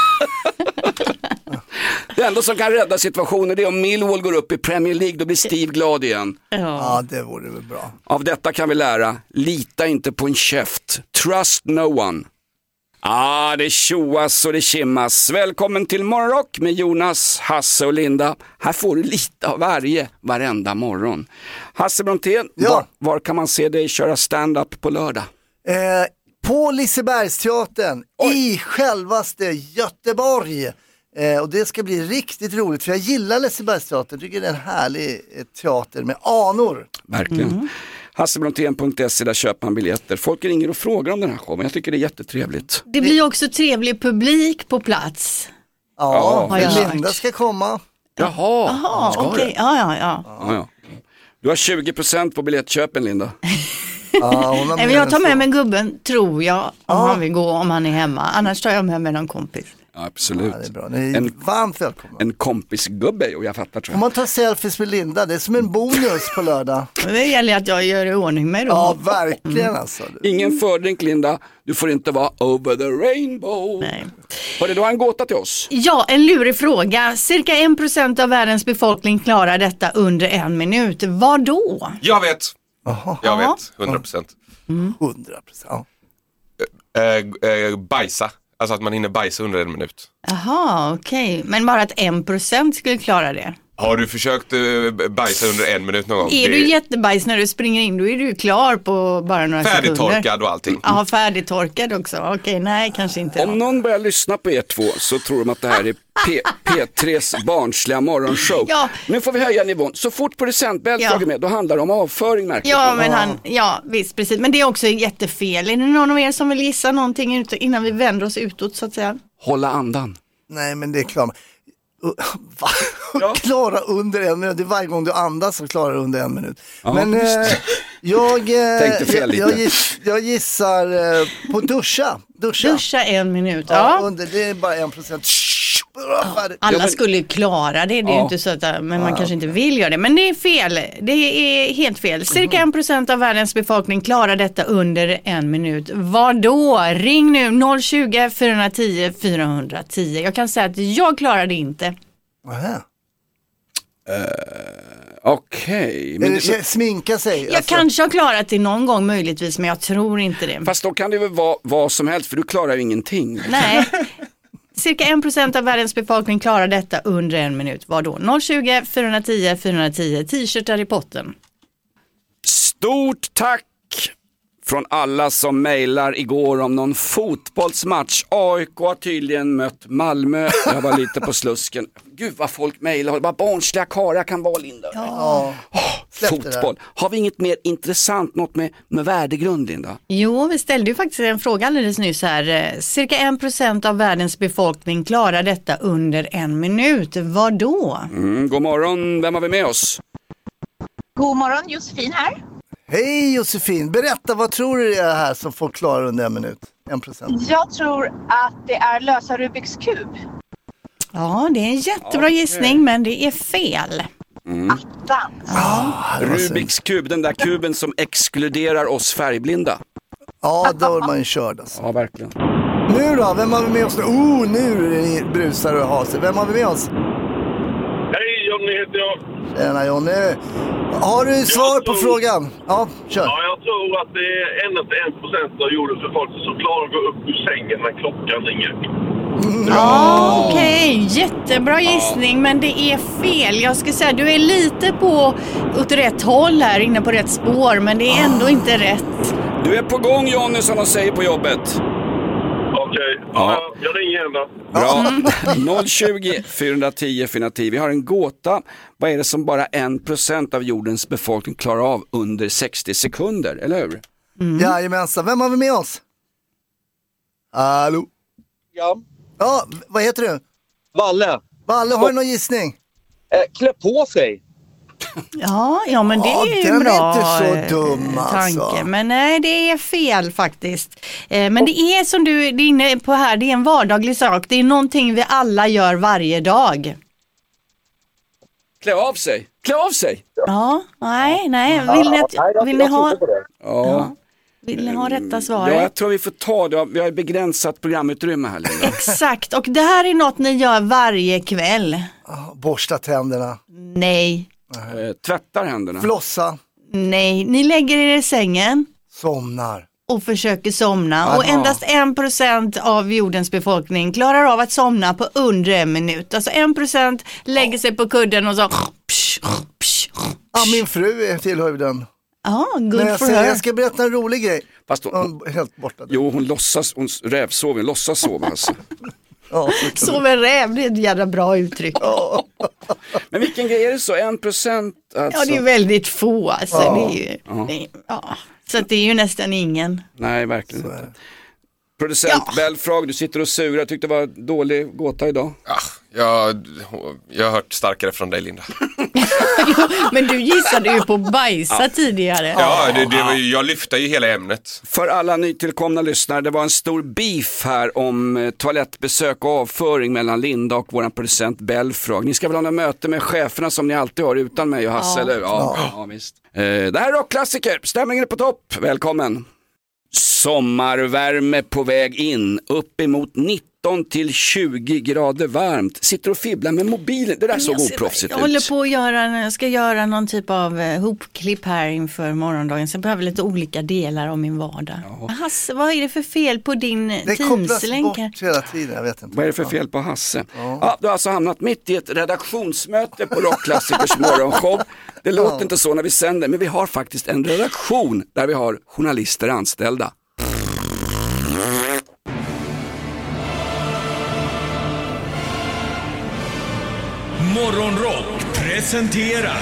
Det enda som kan rädda situationen är om Millwall går upp i Premier League, då blir Steve glad igen. Ja, det vore väl bra. Av detta kan vi lära, lita inte på en käft. Trust no one. Det tjoas och det kimmas. Välkommen till Morgonrock med Jonas, Hasse och Linda. Här får du lite av varenda morgon. Hasse Brontén, var kan man se dig köra stand-up på lördag? På Lisebergsteatern i självaste Göteborg. Och det ska bli riktigt roligt för jag gillar Lisebergsteatern. Tycker det är en härlig teater med anor. Verkligen. Hassebrontén.se, där köper man biljetter. Folk ringer och frågar om den här showen. Jag tycker det är jättetrevligt. Det blir också trevlig publik på plats. Ja, Linda ska komma. Jaha, okej. Ja. Du har 20% på biljettköpen, Linda. Men jag tar med mig gubben, tror jag, om han vill gå, om han är hemma. Annars tar jag med mig någon kompis. Absolut. Ja, det är bra. Ni är varmt välkomna. En kompisgubbe, och jag fattar, tror jag. Om man tar selfies med Linda, det är som en bonus på lördag. Det gäller att jag gör i ordning med då. Ja, verkligen alltså. Ingen fördrink, Linda. Du får inte vara over the rainbow. Nej. Har du en gåta till oss? Ja, en lurig fråga. Cirka 1% av världens befolkning klarar detta under 1 minut. Vad då? Jag vet. Aha. Jag vet, 100%. 100%. Bajsa. Alltså att man hinner bajsa under 1 minut. Jaha, okej. Men bara att 1% skulle klara det. Har du försökt bajsa under 1 minut någon gång? Är du jättebajs när du springer in, då är du klar på bara några sekunder. Färdigtorkad och allting. Ja, färdigtorkad också. Okej, nej, kanske inte. Om någon börjar lyssna på er två så tror de att det här är P3s barnsliga morgonshow. Ja. Nu får vi höja nivån. Så fort producentbältet med, då handlar det om avföring, märkligt. Ja, men visst, precis. Men det är också jättefel. Är det någon av er som vill gissa någonting innan vi vänder oss utåt, så att säga? Hålla andan. Nej, men det är klart. Klara under 1 minut. Det är varje gång du andas så klarar du under 1 minut. Ja, men tänkte fel lite. Jag gissar på duscha. Duscha 1 minut. Ja. Det är bara 1%. Alla skulle klara det, det är ju inte så att, men man kanske inte vill göra det. Men det är fel, det är helt fel. Cirka 1% av världens befolkning klarar detta under 1 minut. Vadå? Ring nu 020-410 410. Jag kan säga att jag klarar det inte. Okej. Men sminka sig. Jag kanske har klarat det någon gång möjligtvis, men jag tror inte det. Fast då kan det väl vara vad som helst, för du klarar ju ingenting. Nej. Cirka 1% av världens befolkning klarar detta under 1 minut. Vadå? 020-410 410. T-shirtar i potten. Stort tack från alla som mejlar igår om någon fotbollsmatch. AIK har tydligen mött Malmö. Jag var lite på slusken. Gud vad folk mejlar. Bara barnsliga karlar kan vara, Linda. Fotboll. Har vi inget mer intressant, något med värdegrund, Linda? Jo, vi ställde ju faktiskt en fråga alldeles nyss här. Cirka 1% av världens befolkning klarar detta under 1 minut. Vadå? God morgon, vem har vi med oss? God morgon, Josefin här. Hej Josefin, berätta, vad tror du det är här som får klara under 1 minut? 1%. Jag tror att det är lösa Rubiks kub. Ja, det är en jättebra gissning, men det är fel. Rubiks kub, den där kuben som exkluderar oss färgblinda. Ja, då är man ju körd alltså. Ja, verkligen. Nu då, vem har vi med oss nu? Nu är det brusar och har sig. Vem har vi med oss? Hej, Johnny heter jag. Tjena Johnny. Har du svar på frågan? Ja, kör. Ja, jag tror att det är endast 1% av jordens befolkning som klarar att gå upp ur sängen när klockan ringer. Okej, jättebra gissning, men det är fel. Jag ska säga, du är lite åt rätt håll här, inne på rätt spår, men det är ändå inte rätt. Du är på gång, Johnny, som de säger på jobbet. Okej, jag ringer igen då. Bra. 020-410 410. Vi har en gåta. Vad är det som bara 1% av jordens befolkning klarar av under 60 sekunder, eller hur? Jajamensan, vem har vi med oss? Hallå? Ja, vad heter du? Valle, har du någon gissning? Klä på sig. Ja, men det är ju den bra är inte så dum tanke. alltså. Men nej, det är fel faktiskt. Men det är som du är inne på här, det är en vardaglig sak. Det är någonting vi alla gör varje dag. Klä av sig. Ja, nej. Vill ni ha rätta svaret? Ja, jag tror vi får ta det. Vi har begränsat programutrymme här, Linda. Exakt, och det här är något ni gör varje kväll. Borsta tänderna. Nej. Tvättar händerna. Flossa. Nej, ni lägger er i sängen. Somnar. Och försöker somna. Och endast 1% av jordens befolkning klarar av att somna på under 1 minut. Alltså 1% lägger sig på kudden och så... Ja, min fru tillhör den. Ja, good for her. her. Jag ska berätta en rolig grej. Fast hon helt borta. Jo, hon rävsover, låtsas sova alltså. Sover räv, det är ett jävla bra uttryck. Men vilken grej är det så? 1% alltså? Ja, det är väldigt få alltså. Det är ju, så att det är ju nästan ingen. Nej, verkligen inte. Producent Belfrag, du sitter och surar. Tyckte det var dålig gåta idag. Jag har hört starkare från dig, Linda. Men du gissade ju på bajsa tidigare. Ja, jag lyfter ju hela ämnet. För alla nytillkomna lyssnare, det var en stor beef här om toalettbesök och avföring mellan Linda och våran producent Belfrag. Ni ska väl ha en möte med cheferna som ni alltid har utan mig och Hasse, eller? Ja, visst. Det här är rockklassiker. Stämningen är på topp. Välkommen. Sommarvärme på väg in, upp emot 19 till 20 grader varmt. Sitter och fibblar med mobilen. Det där såg oproffsigt ut. Jag håller på att jag ska göra någon typ av hopklipp här inför morgondagen. Så jag behöver lite olika delar av min vardag. Hasse, vad är det för fel på din Teams-länk? Det kopplas bort hela tiden, jag vet inte. Vad är det för fel på Hasse? Du har alltså hamnat mitt i ett redaktionsmöte på Rockklassikers morgonshow. Det låter inte så när vi sänder, men vi har faktiskt en redaktion där vi har journalister anställda. Morgonrock presenterar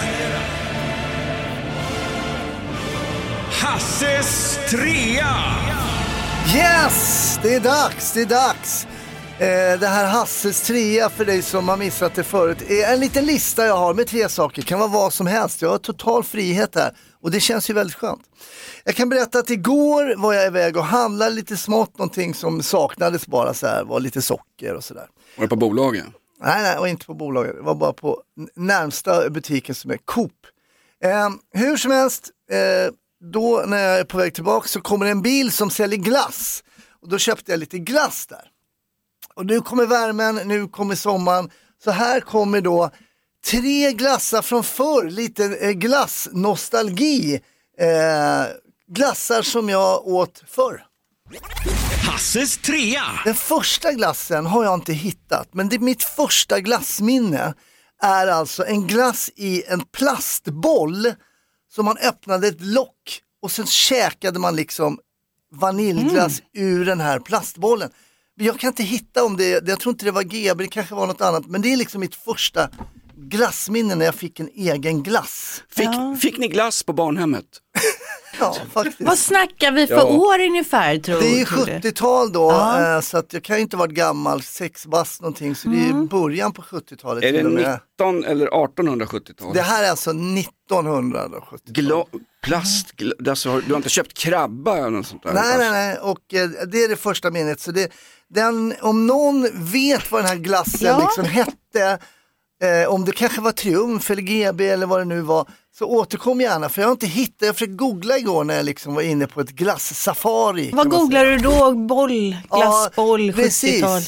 Hasses trea. Yes, det är dags. Det här Hasses trea, för dig som har missat det förut, är en liten lista jag har med 3 saker. Kan vara vad som helst. Jag har total frihet här och det känns ju väldigt skönt. Jag kan berätta att igår var jag iväg och handlade lite smått, någonting som saknades bara så här, var lite socker och sådär. Var det på bolagen? Nej, och inte på bolaget. Det var bara på närmsta butiken som är Coop. Hur som helst, då när jag är på väg tillbaka så kommer en bil som säljer glass. Och då köpte jag lite glass där. Och nu kommer värmen, nu kommer sommaren. Så här kommer då 3 glassar från förr, lite glassnostalgi. Glassar som jag åt förr. Hasses 3. Den första glassen har jag inte hittat, men det är mitt första glassminne är alltså en glass i en plastboll som man öppnade ett lock och sen käkade man liksom vaniljglass ur den här plastbollen. Jag kan inte hitta om det, jag tror inte det var GB, det kanske var något annat, men det är liksom mitt första glassminne när jag fick en egen glass. Fick ni glass på barnhemmet? Ja, faktiskt. Vad snackar vi för år ungefär, tror du? Det är 70-tal då, så att jag kan ju inte varit gammal, 6 bast någonting, så det är början på 70-talet. Är det 19 eller 1870-tal? Det här är alltså 1970-tal. Alltså, du har inte köpt krabba eller något sånt där? Nej, och det är det första minnet. Så om någon vet vad den här glassen liksom hette, om det kanske var Triumf eller GB eller vad det nu var, så återkom gärna, för jag har inte hittat. Jag försökte googla igår när jag liksom var inne på ett glass-safari. Vad googlar du då? Glassboll, 70-tal?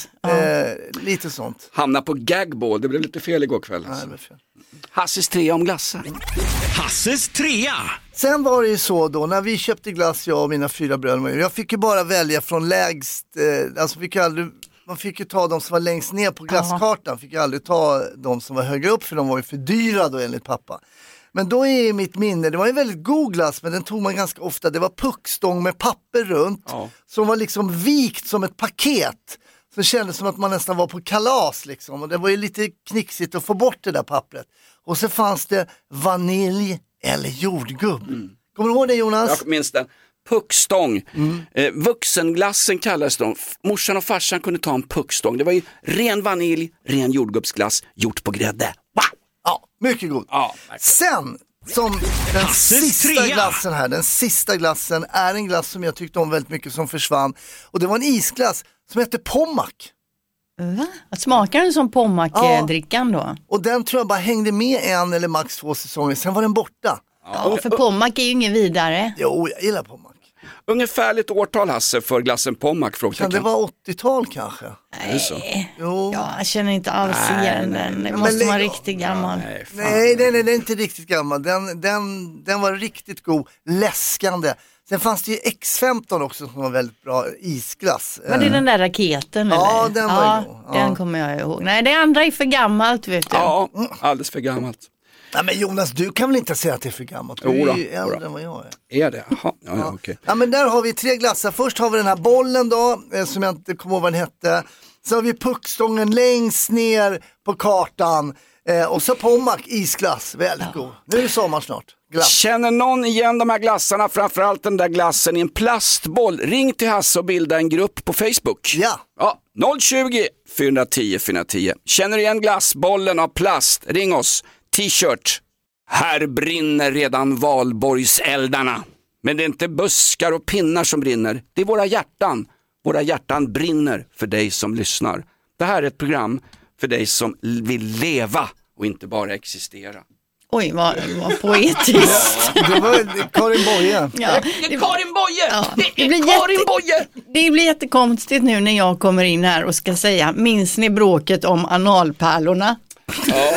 Lite sånt. Hamna på gagball, det blev lite fel igår kväll. Nej, det blev fel. Hasses 3 om glassar. Hasses 3. Sen var det ju så då, när vi köpte glass, jag och mina 4 bröder, jag fick ju bara välja från lägst, alltså man fick ju ta de som var längst ner på glasskartan, fick ju aldrig ta de som var högre upp, för de var ju för dyra då enligt pappa. Men då är mitt minne, det var en väldigt god glass, men den tog man ganska ofta. Det var puckstång med papper runt, som var liksom vikt som ett paket. Så det kändes som att man nästan var på kalas liksom. Och det var ju lite knixigt att få bort det där pappret. Och så fanns det vanilj eller jordgubb. Kommer du ihåg det, Jonas? Jag minns den. Puckstång. Vuxenglassen kallades de. Morsan och farsan kunde ta en puckstång. Det var ju ren vanilj, ren jordgubbsglass gjort på grädde. Wow! Ja, mycket god. Ja, sen, som den sista glassen här, den sista glassen är en glass som jag tyckte om väldigt mycket som försvann. Och det var en isglass som hette Pommac. Va? Smakar den som Pommac-drickan då? Och den tror jag bara hängde med 1 eller max 2 säsonger, sen var den borta. Ja, för Pommac är ju ingen vidare. Jo, jag gillar Pommac. Ungefärligt årtal, Hasse, för glassen Pommac? Kan det vara 80-tal kanske? Nej, jo. Jag känner inte alls igen den. Det måste vara riktigt gammal. Nej, den är inte riktigt gammal. Den var riktigt god, läskande. Sen fanns det ju X15 också som var väldigt bra isglass. Var det den där raketen? Ja, eller? den var god. Den kommer jag ihåg. Nej, det andra är för gammalt, vet du. Ja, alldeles för gammalt. Nej, men Jonas, du kan väl inte säga att det är för gammalt? Du är ju äldre än vad jag är. Är det? Jaha, ja, okej. Ja, men där har vi 3 glassar. Först har vi den här bollen då, som jag inte kommer ihåg vad den hette. Så har vi puckstången längst ner på kartan. Och så Pommac isglass, väldigt god. Nu är det sommar snart. Glass. Känner någon igen de här glassarna, framförallt den där glassen i en plastboll? Ring till Hasse och bilda en grupp på Facebook. Ja. 020-410 410. Känner du igen glassbollen av plast? Ring oss. T-shirt. Här brinner redan valborgseldarna. Men det är inte buskar och pinnar som brinner. Det är våra hjärtan. Våra hjärtan brinner för dig som lyssnar. Det här är ett program för dig som vill leva och inte bara existera. Oj, vad poetiskt. Det var Karin Boye. Ja, det är Karin Boye! Ja, det är Karin Boye! Det blir jättekonstigt nu när jag kommer in här och ska säga, minns ni bråket om analpärlorna? Ja.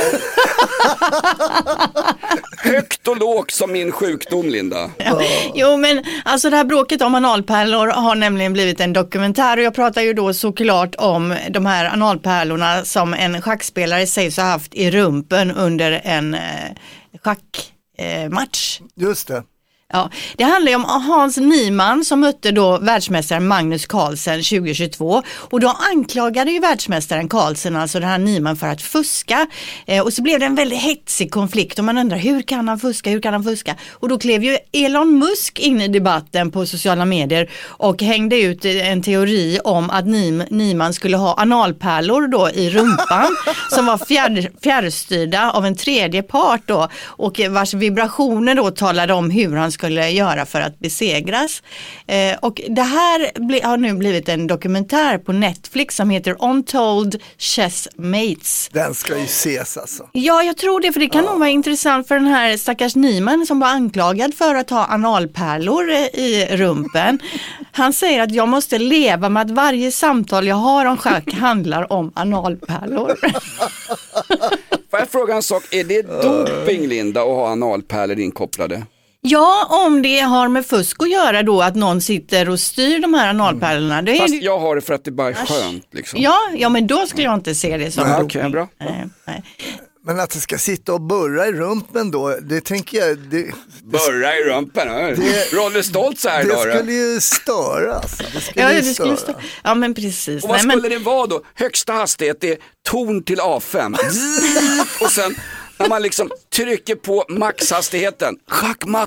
Högt och lågt som min sjukdom, Linda. Ja. Jo, men alltså det här bråket om analpärlor har nämligen blivit en dokumentär, och jag pratar ju då såklart om de här analpärlorna som en schackspelare sägs ha haft i rumpen under en schackmatch. Just det. Ja, det handlar ju om Hans Niemann som mötte då världsmästaren Magnus Carlsen 2022, och då anklagade ju världsmästaren Carlsen, alltså den här Niemann, för att fuska, och så blev det en väldigt hetsig konflikt och man undrar hur kan han fuska, och då klev ju Elon Musk in i debatten på sociala medier och hängde ut en teori om att Niemann skulle ha analpärlor då i rumpan som var fjärrstyrda av en tredje part då, och vars vibrationer då talade om hur han skulle skulle göra för att besegras. Och det här har nu blivit en dokumentär på Netflix som heter Untold Chessmates. Den ska ju ses alltså. Ja, jag tror det, för det kan nog vara intressant för den här stackars Nyman som var anklagad för att ha analpärlor i rumpen. Han säger att jag måste leva med att varje samtal jag har om schack handlar om analpärlor. Får jag fråga en sak, är det doping, Linda, att ha analpärlor inkopplade? Ja, om det har med fusk att göra då, att någon sitter och styr de här analpärlorna. Det är Fast jag har det för att det bara är skönt liksom. Ja, men då skulle jag inte se det som doping. Okej, bra. Nej. Men att det ska sitta och burra i rumpen då, det tänker jag... Burra i rumpen, Rolle Stolt så här det då. Det skulle ju störa alltså. Det skulle störa. Ja, men precis. Och vad skulle det vara då? Högsta hastighet är torn till A5. Och sen när man liksom trycker på maxhastigheten. Schackmatt.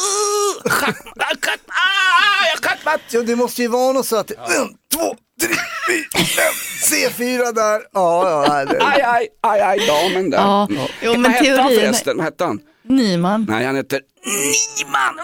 Schackmatt. Ja, det måste ju vara något så att 1, 2, 3, 4, 5, C4 där. Aj, damen där. Ja. Jo, men vad hette han teorin... förresten? Vad hette han? Nyman. Nej, han heter Nyman.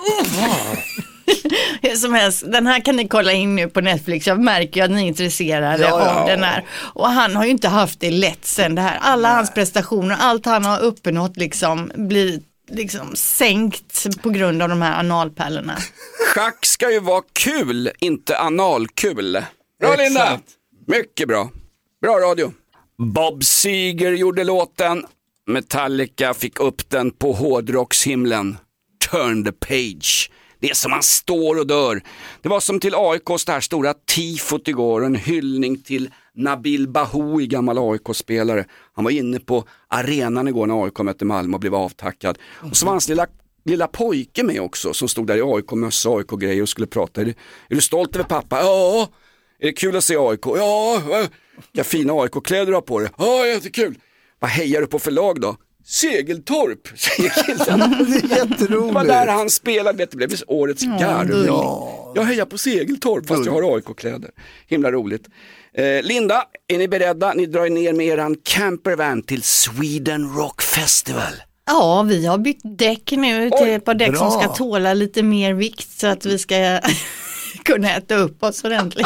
Hur som helst, den här kan ni kolla in nu på Netflix. Jag märker att ni är intresserade av den här. Och han har ju inte haft det lätt sen det här. Alla hans prestationer, allt han har uppnått liksom blir liksom sänkt på grund av de här analpärlorna. Schack ska ju vara kul, inte analkul. Bra, Linda! Mycket bra. Bra radio. Bob Seger gjorde låten. Metallica fick upp den på hårdrockshimlen. Turn the page. Det är som man står och dör. Det var som till AIKs det här stora tifot igår. En hyllning till Nabil Bahoui, gammal AIK-spelare. Han var inne på arenan igår när AIK mötte Malmö och blev avtackad. Och så var hans lilla pojke med också som stod där i AIK-mössa, AIK-grejer och skulle prata. Är du stolt över pappa? Ja. Är det kul att se AIK? Ja. Vilka fina AIK-kläder du har på dig? Ja, jättekul. Vad hejar du på för lag då? Segeltorp, säger killen. Det är jätteroligt. Det var där han spelade, det blev årets garv. Ja. Jag hejar på Segeltorp fast jag har AIK-kläder. Himla roligt. Linda, är ni beredda? Ni drar ner med eran campervan till Sweden Rock Festival. Ja, vi har bytt däck nu till ett par däck som ska tåla lite mer vikt så att vi ska kunna äta upp oss ordentligt.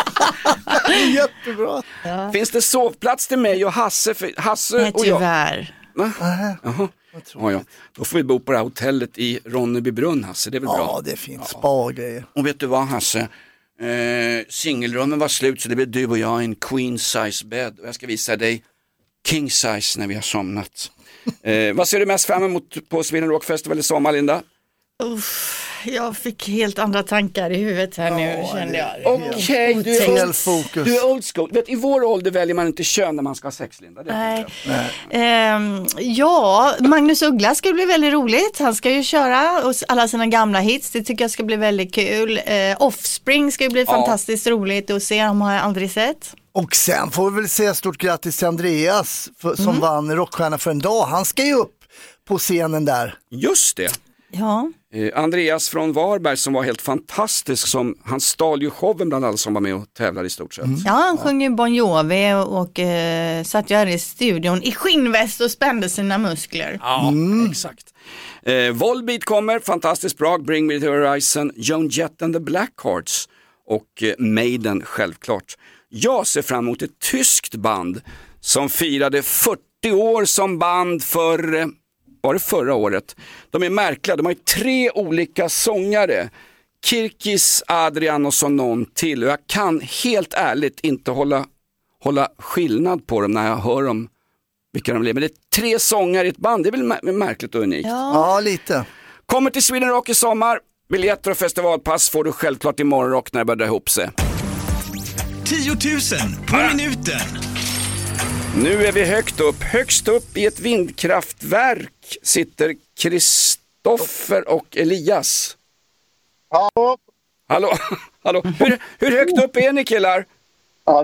Jättebra. Ja. Finns det sovplats till mig och Hasse? Nej, tyvärr. Jaha. Ja. Då får vi bo på det här hotellet i Ronnebybrunn, Hasse, det är väl bra? Ja, det finns spa-grejer. Och vet du vad, Hasse? Singelrummen var slut så det blir du och jag i en queen size bed. Och jag ska visa dig king size när vi har somnat. Vad ser du mest fram emot på Sweden Rock Festival i sommar, Linda? Jag fick helt andra tankar i huvudet här nu, kände jag. Okej, du är old school. Vet, i vår ålder väljer man inte kön när man ska ha sex, Linda. Nej. Ja, Magnus Uggla ska bli väldigt roligt. Han ska ju köra alla sina gamla hits. Det tycker jag ska bli väldigt kul. Offspring ska ju bli fantastiskt roligt att se. De har jag aldrig sett. Och sen får vi väl säga stort grattis till Andreas som vann Rockstjärna för en dag. Han ska ju upp på scenen där. Just det. Ja. Andreas från Varberg som var helt fantastisk, han stal ju showen bland alla som var med och tävlade i stort sett. Ja, han sjöng ju Bon Jovi och satt ju här i studion i skinnväst och spände sina muskler. Ja, exakt. Volbeat kommer, fantastiskt bra. Bring Me The Horizon, Joan Jett and the Blackhearts och Maiden självklart. Jag ser fram emot ett tyskt band som firade 40 år som band var det förra året. De är märkliga, de har ju 3 olika sångare. Kirkis, Adrian och så någon till. Och jag kan helt ärligt inte hålla skillnad på dem när jag hör dem, vilka de blir. Men det är 3 sångare i ett band, det är väl märkligt och unikt. Ja, lite. Kommer till Sweden Rock i sommar. Biljetter och festivalpass får du självklart i Morgonrock när det börjar dra ihop sig. 10 000 på minuten. Nu är vi högst upp i ett vindkraftverk sitter Kristoffer och Elias. Hallå. Hur högt upp är ni, killar? Ja,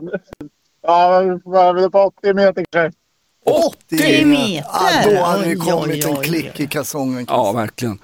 på 80 meter kanske. 80 meter? Ja, då hade det kommit en klick i kalsongen. Ja, verkligen.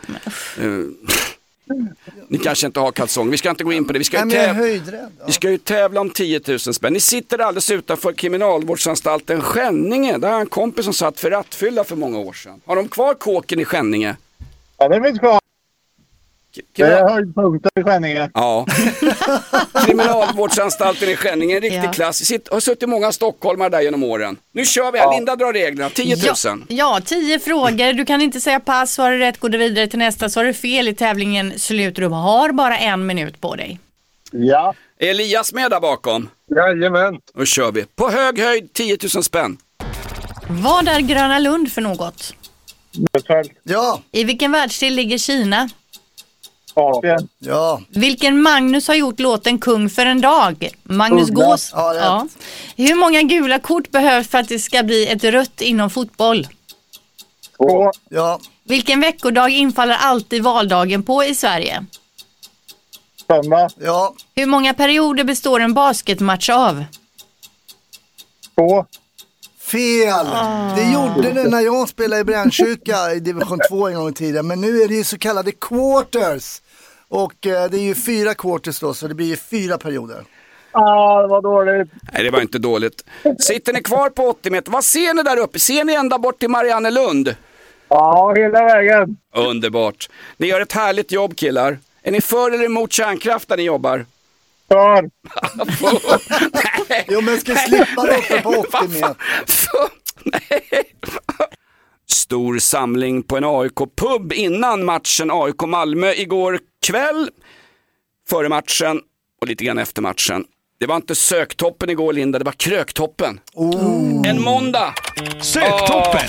Ni kanske inte har kalsong. Vi ska inte gå in på det. Vi ska ju tävla om 10 000 spänn. Ni sitter alldeles utanför kriminalvårdsanstalten Skänninge. Där har en kompis som satt för rattfylla för många år sedan. Har de kvar kåken i Skänninge? Ja, det är inte kvar. Det är höjdpunkten i Skänninge. Ja. Kriminalvårdsanstalten i Skänninge, en riktig klass. Har suttit många stockholmare där genom åren. Nu kör vi här, Linda drar reglerna, 10 000. Ja, 10 frågor. Du kan inte säga pass, svarar rätt går du vidare till nästa. Svarar du fel i tävlingen slutar du. Har bara 1 minut på dig. Ja. Är Elias med där bakom? Jajamän. Då kör vi. På hög höjd, 10 000 spänn. Vad är Gröna Lund för något? Ja. I vilken världsdel ligger Kina? Asien. Ja. Vilken Magnus har gjort låten Kung för en dag? Magnus Gås. Ja. Hur många gula kort behövs för att det ska bli ett rött inom fotboll? 2. Ja. Vilken veckodag infaller alltid valdagen på i Sverige? 5. Ja. Hur många perioder består en basketmatch av? 2. Fel! Det gjorde det när jag spelade i Brännkyrka i division 2 en gång i tiden. Men nu är det ju så kallade quarters. Och det är ju 4 quarters då, så det blir ju 4 perioder. Det var dåligt. Nej, det var inte dåligt. Sitter ni kvar på 80 meter? Vad ser ni där uppe? Ser ni ända bort till Mariannelund? Ja, hela vägen. Underbart. Ni gör ett härligt jobb, killar. Är ni för eller emot kärnkraft där ni jobbar? För. Jo, men ska slippa uppe på 80 meter. Nej. Stor samling på en AIK-pub innan matchen AIK-Malmö igår kväll. Före matchen och lite grann efter matchen. Det var inte söktoppen igår, Linda, det var kröktoppen. En måndag. Söktoppen.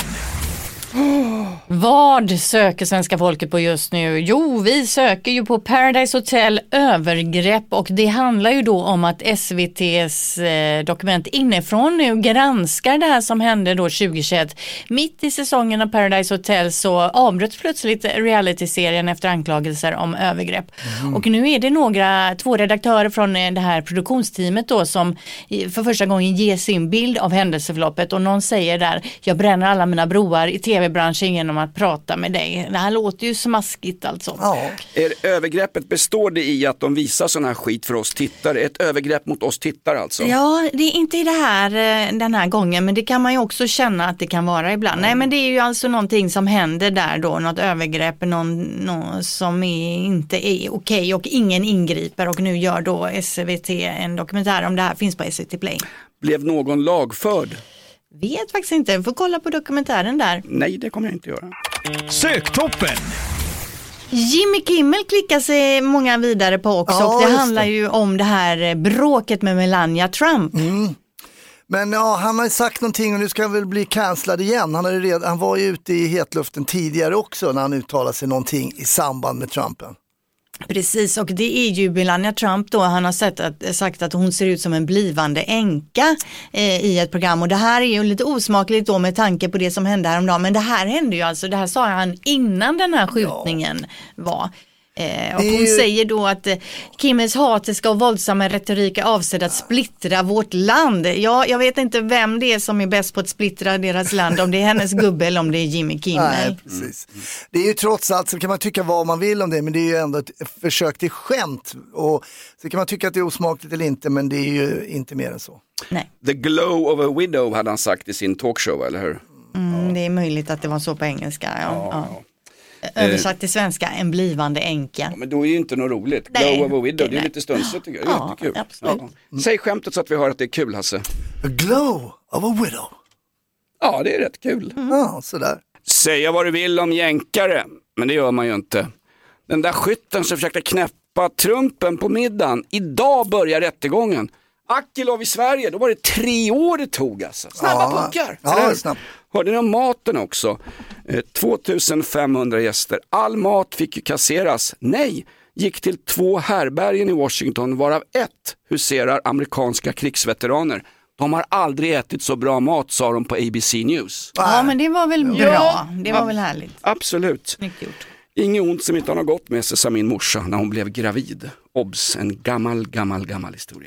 Vad söker svenska folket på just nu? Jo, vi söker ju på Paradise Hotel övergrepp och det handlar ju då om att SVT:s dokument inifrån nu granskar det här som hände då 2021. Mitt i säsongen av Paradise Hotel så avbröts plötsligt reality-serien efter anklagelser om övergrepp. Och nu är det 2 redaktörer från det här produktionsteamet då som för första gången ger sin bild av händelseförloppet och någon säger där, jag bränner alla mina broar i tv-branschen genom att prata med dig. Det här låter ju smaskigt alltså. Ja. Övergreppet består det i att de visar sån här skit för oss tittare? Ett övergrepp mot oss tittare alltså? Ja, det är inte i den här gången, men det kan man ju också känna att det kan vara ibland. Nej, men det är ju alltså någonting som händer där då, något övergrepp, någon som inte är okej och ingen ingriper och nu gör då SVT en dokumentär om det här, finns på SVT Play. Blev någon lagförd? Vet faktiskt inte, jag får kolla på dokumentären där. Nej, det kommer jag inte göra. Söktoppen. Jimmy Kimmel klickar sig många vidare på också och det handlar ju om det här bråket med Melania Trump. Men ja, han har ju sagt någonting och nu ska han väl bli cancellad igen. Han var ju ute i hetluften tidigare också när han uttalade sig någonting i samband med Trumpen. Precis, och det är ju Melania Trump då, han har sagt att hon ser ut som en blivande änka i ett program och det här är ju lite osmakligt då med tanke på det som hände häromdagen, men det här hände ju alltså, det här sa han innan den här skjutningen var. Och hon säger då att Kimmels hatiska och våldsamma retorik är avsedd att splittra vårt land. Ja, jag vet inte vem det är som är bäst på att splittra deras land, om det är hennes gubbe eller om det är Jimmy Kimmel. Nej, precis. Det är ju trots allt, så kan man tycka vad man vill om det, men det är ju ändå ett försök till skämt och så kan man tycka att det är osmakligt eller inte, men det är ju inte mer än så. Nej. The glow of a widow hade han sagt i sin talkshow, eller hur? Det är möjligt att det var så på engelska, ja. Översatt till svenska, en blivande änka. Ja, men då är ju inte något roligt. Glow of a widow, det är lite stundsigt tycker jag. Ja, jättekul. absolut. Ja. Säg skämtet så att vi hör att det är kul, Hasse. A glow of a widow. Ja, det är rätt kul. Ja, sådär. Säga vad du vill om jänkare, men det gör man ju inte. Den där skytten som försökte knäppa Trumpen på middagen, idag börjar rättegången. Akilov i Sverige, då var det 3 år det tog alltså. Snabba puckar. Ja, snabbt. Hörde ni om maten också? 2500 gäster. All mat fick ju kasseras. Nej, gick till 2 härbergen i Washington, varav ett huserar amerikanska krigsveteraner. De har aldrig ätit så bra mat, sa de på ABC News. Ja, men det var väl bra. Det var väl härligt. Absolut. Snyggt gjort. Inget ont som inte har gått med sig, sa min morsa när hon blev gravid. Obs, en gammal historia.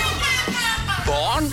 Barn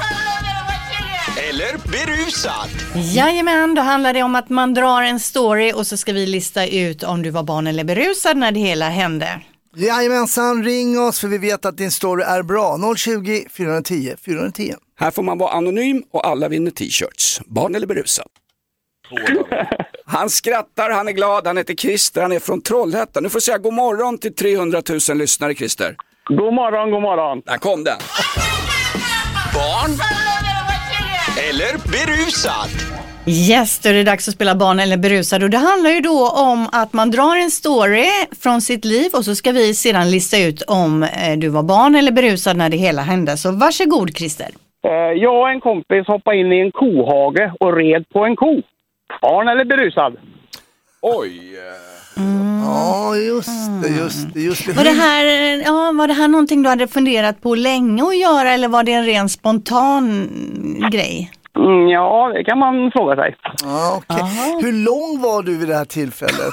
eller berusad? Jajamän, då handlar det om att man drar en story och så ska vi lista ut om du var barn eller berusad när det hela hände. Jajamensan, ring oss för vi vet att din story är bra. 020 410 410. Här får man vara anonym och alla vinner t-shirts. Barn eller berusad? Han skrattar, han är glad, han heter Christer, han är från Trollhättan. Nu får jag säga god morgon till 300 000 lyssnare, Christer. God morgon, god morgon. Där kom den. Barn eller berusad? Yes, då är det dags att spela barn eller berusad och det handlar ju då om att man drar en story från sitt liv och så ska vi sedan lista ut om du var barn eller berusad när det hela hände. Så varsågod Christer. Jag och en kompis hoppade in i en kohage och red på en ko. Barn eller berusad? Oj. Ja, just det. Var det här någonting du hade funderat på länge att göra eller var det en ren spontan grej? Ja, det kan man fråga sig. Ja, okej. Hur lång var du vid det här tillfället?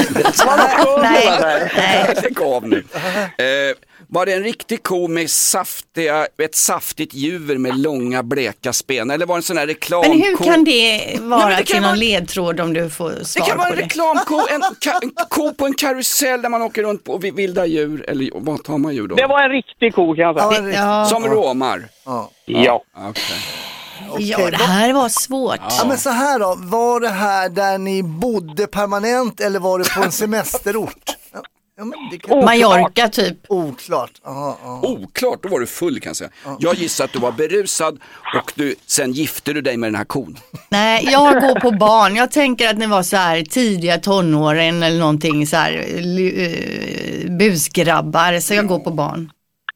Nej. Lägg av nu. Var det en riktig ko med ett saftigt juver med långa bleka spen? Eller var det en sån här reklamko? Men hur kan det vara det kan till någon vara... ledtråd om du får svar Det kan vara en på det? reklamko, en ko på en karusell där man åker runt på vilda djur. Eller vad tar man djur då? Det var en riktig ko kan jag säga. Ja. Som romar? Ja. Okay. Ja, det här var svårt. Ja, men så här då, var det här där ni bodde permanent eller var det på en semesterort? Ja, men det kan... Mallorca typ. Oklart. Oklart, då var du full kan jag säga. Jag gissar att du var berusad och sen gifte du dig med den här kon. Nej, jag går på barn. Jag tänker att ni var så här tidiga tonåren eller någonting så här busgrabbar. Så jag går på barn.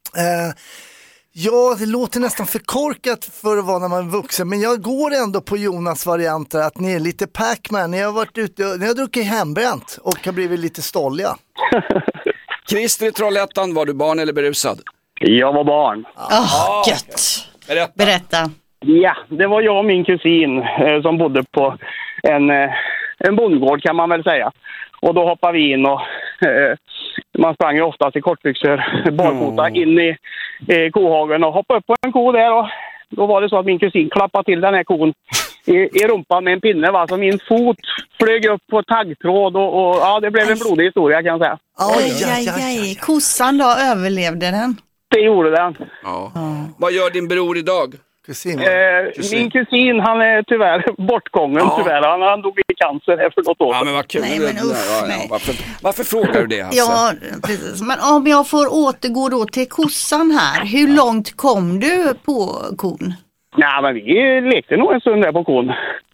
Ja, det låter nästan för korkat för att vara när man är vuxen. Men jag går ändå på Jonas varianter att ni är lite Pac-Man. Ni har varit ute, ni har druckit hembränt och har blivit lite stolliga. Christer i Trollhättan, var du barn eller berusad? Jag var barn. Gött. Berätta. Berätta. Ja, det var jag och min kusin som bodde på en bondgård kan man väl säga. Och då hoppade vi in och man sprang ju oftast i kortbyxor barfota in i kohagen och hoppade upp på en ko där. Och då var det så att min kusin klappade till den här kon i rumpan med en pinne. Va? Så min fot flög upp på taggtråd och ja, det blev en blodig historia kan jag säga. Aj. Kossan då, överlevde den? Det gjorde den. Ja. Vad gör din bror idag? Min kusin, han är tyvärr bortgången tyvärr. Han dog i cancer här för något år sedan. Ja, men vad kul. Nej, men usch, Varför frågar du det? Hasse? Ja, precis. Men om jag får återgå då till kossan här. Hur långt kom du på kon? Nej, men vi lekte nog en stund där på kon.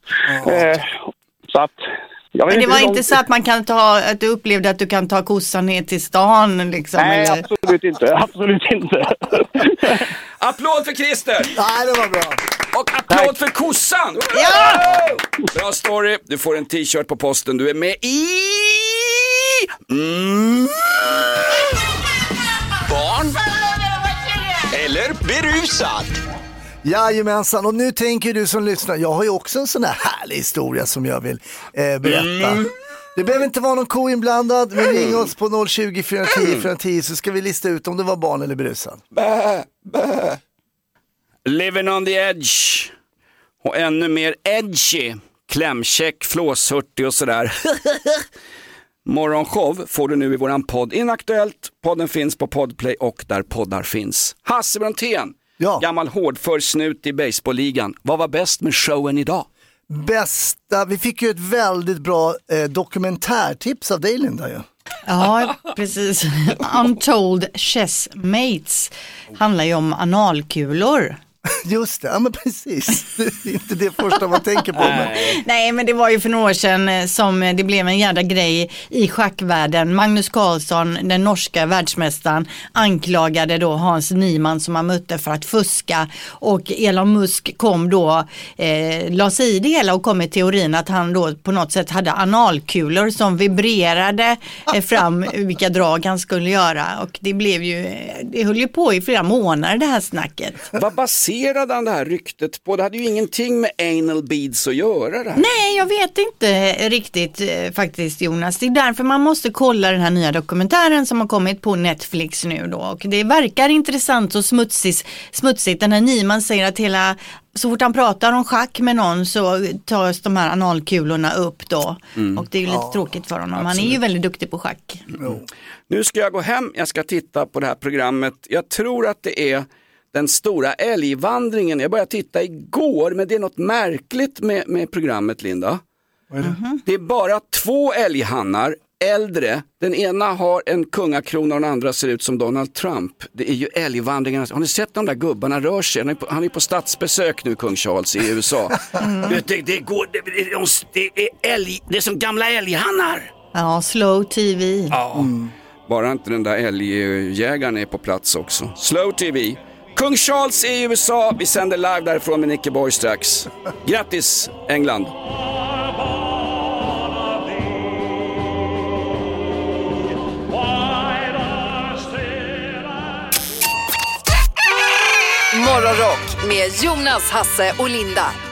Så att... Men det var inte så att man kan att du upplevde att du kan ta kossan ner till stan liksom? Nej, eller? absolut inte. Applåd för Christer! Nej, det var bra. Och applåd för kossan! Ja! Bra story, du får en t-shirt på posten, du är med i... Barn eller berusad? Jajamensan, och nu tänker du som lyssnar, jag har ju också en sån här härlig historia som jag vill berätta. Det behöver inte vara någon ko inblandad, men ring oss på 020 410 410 så ska vi lista ut om det var barn eller berusad. Living on the edge. Och ännu mer edgy. Klämcheck, flåshurtig och sådär. Morgonshow får du nu i våran podd Inaktuellt. Podden finns på Podplay och där poddar finns. Hasse Brontén, gammal hårdför snut i baseballligan. Vad var bäst med showen idag? Bästa, vi fick ju ett väldigt bra dokumentärtips av dig, Linda ju. Ja, precis. Untold Chessmates handlar ju om analkulor. Just det, ja men precis. Det är inte det första man tänker på. Nej, men det var ju för några år sedan som det blev en jävla grej i schackvärlden. Magnus Carlsson, den norska världsmästaren, anklagade då Hans Niemann som han mötte för att fuska. Och Elon Musk kom då, la sig i det hela och kom med teorin att han då på något sätt hade analkulor som vibrerade fram vilka drag han skulle göra. Och det blev ju, det höll ju på i flera månader det här snacket. Vad baserade han det här ryktet på? Det hade ju ingenting med anal beads att göra det här. Nej, jag vet inte riktigt faktiskt, Jonas. Det är därför man måste kolla den här nya dokumentären som har kommit på Netflix nu då. Och det verkar intressant och smutsigt. Den här Niemann säger att så fort han pratar om schack med någon så tas de här analkulorna upp då. Och det är ju lite tråkigt för honom. Absolut. Han är ju väldigt duktig på schack. Nu ska jag gå hem, jag ska titta på det här programmet. Jag tror att det är den stora älgvandringen. Jag började titta igår, men det är något märkligt med programmet, Linda. Det är bara 2 älghannar, äldre. Den ena har en kungakrona och den andra ser ut som Donald Trump. Det är ju älgvandringarna. Har ni sett de där gubbarna rör sig? Han är på statsbesök nu, kung Charles, i USA. Det är som gamla älghannar. Ja, slow TV. Ja, bara inte den där älgjägaren är på plats också. Slow TV. Kung Charles i USA. Vi sänder live därifrån med Nicke Borg strax. Grattis, England. Morgonrock med Jonas, Hasse och Linda.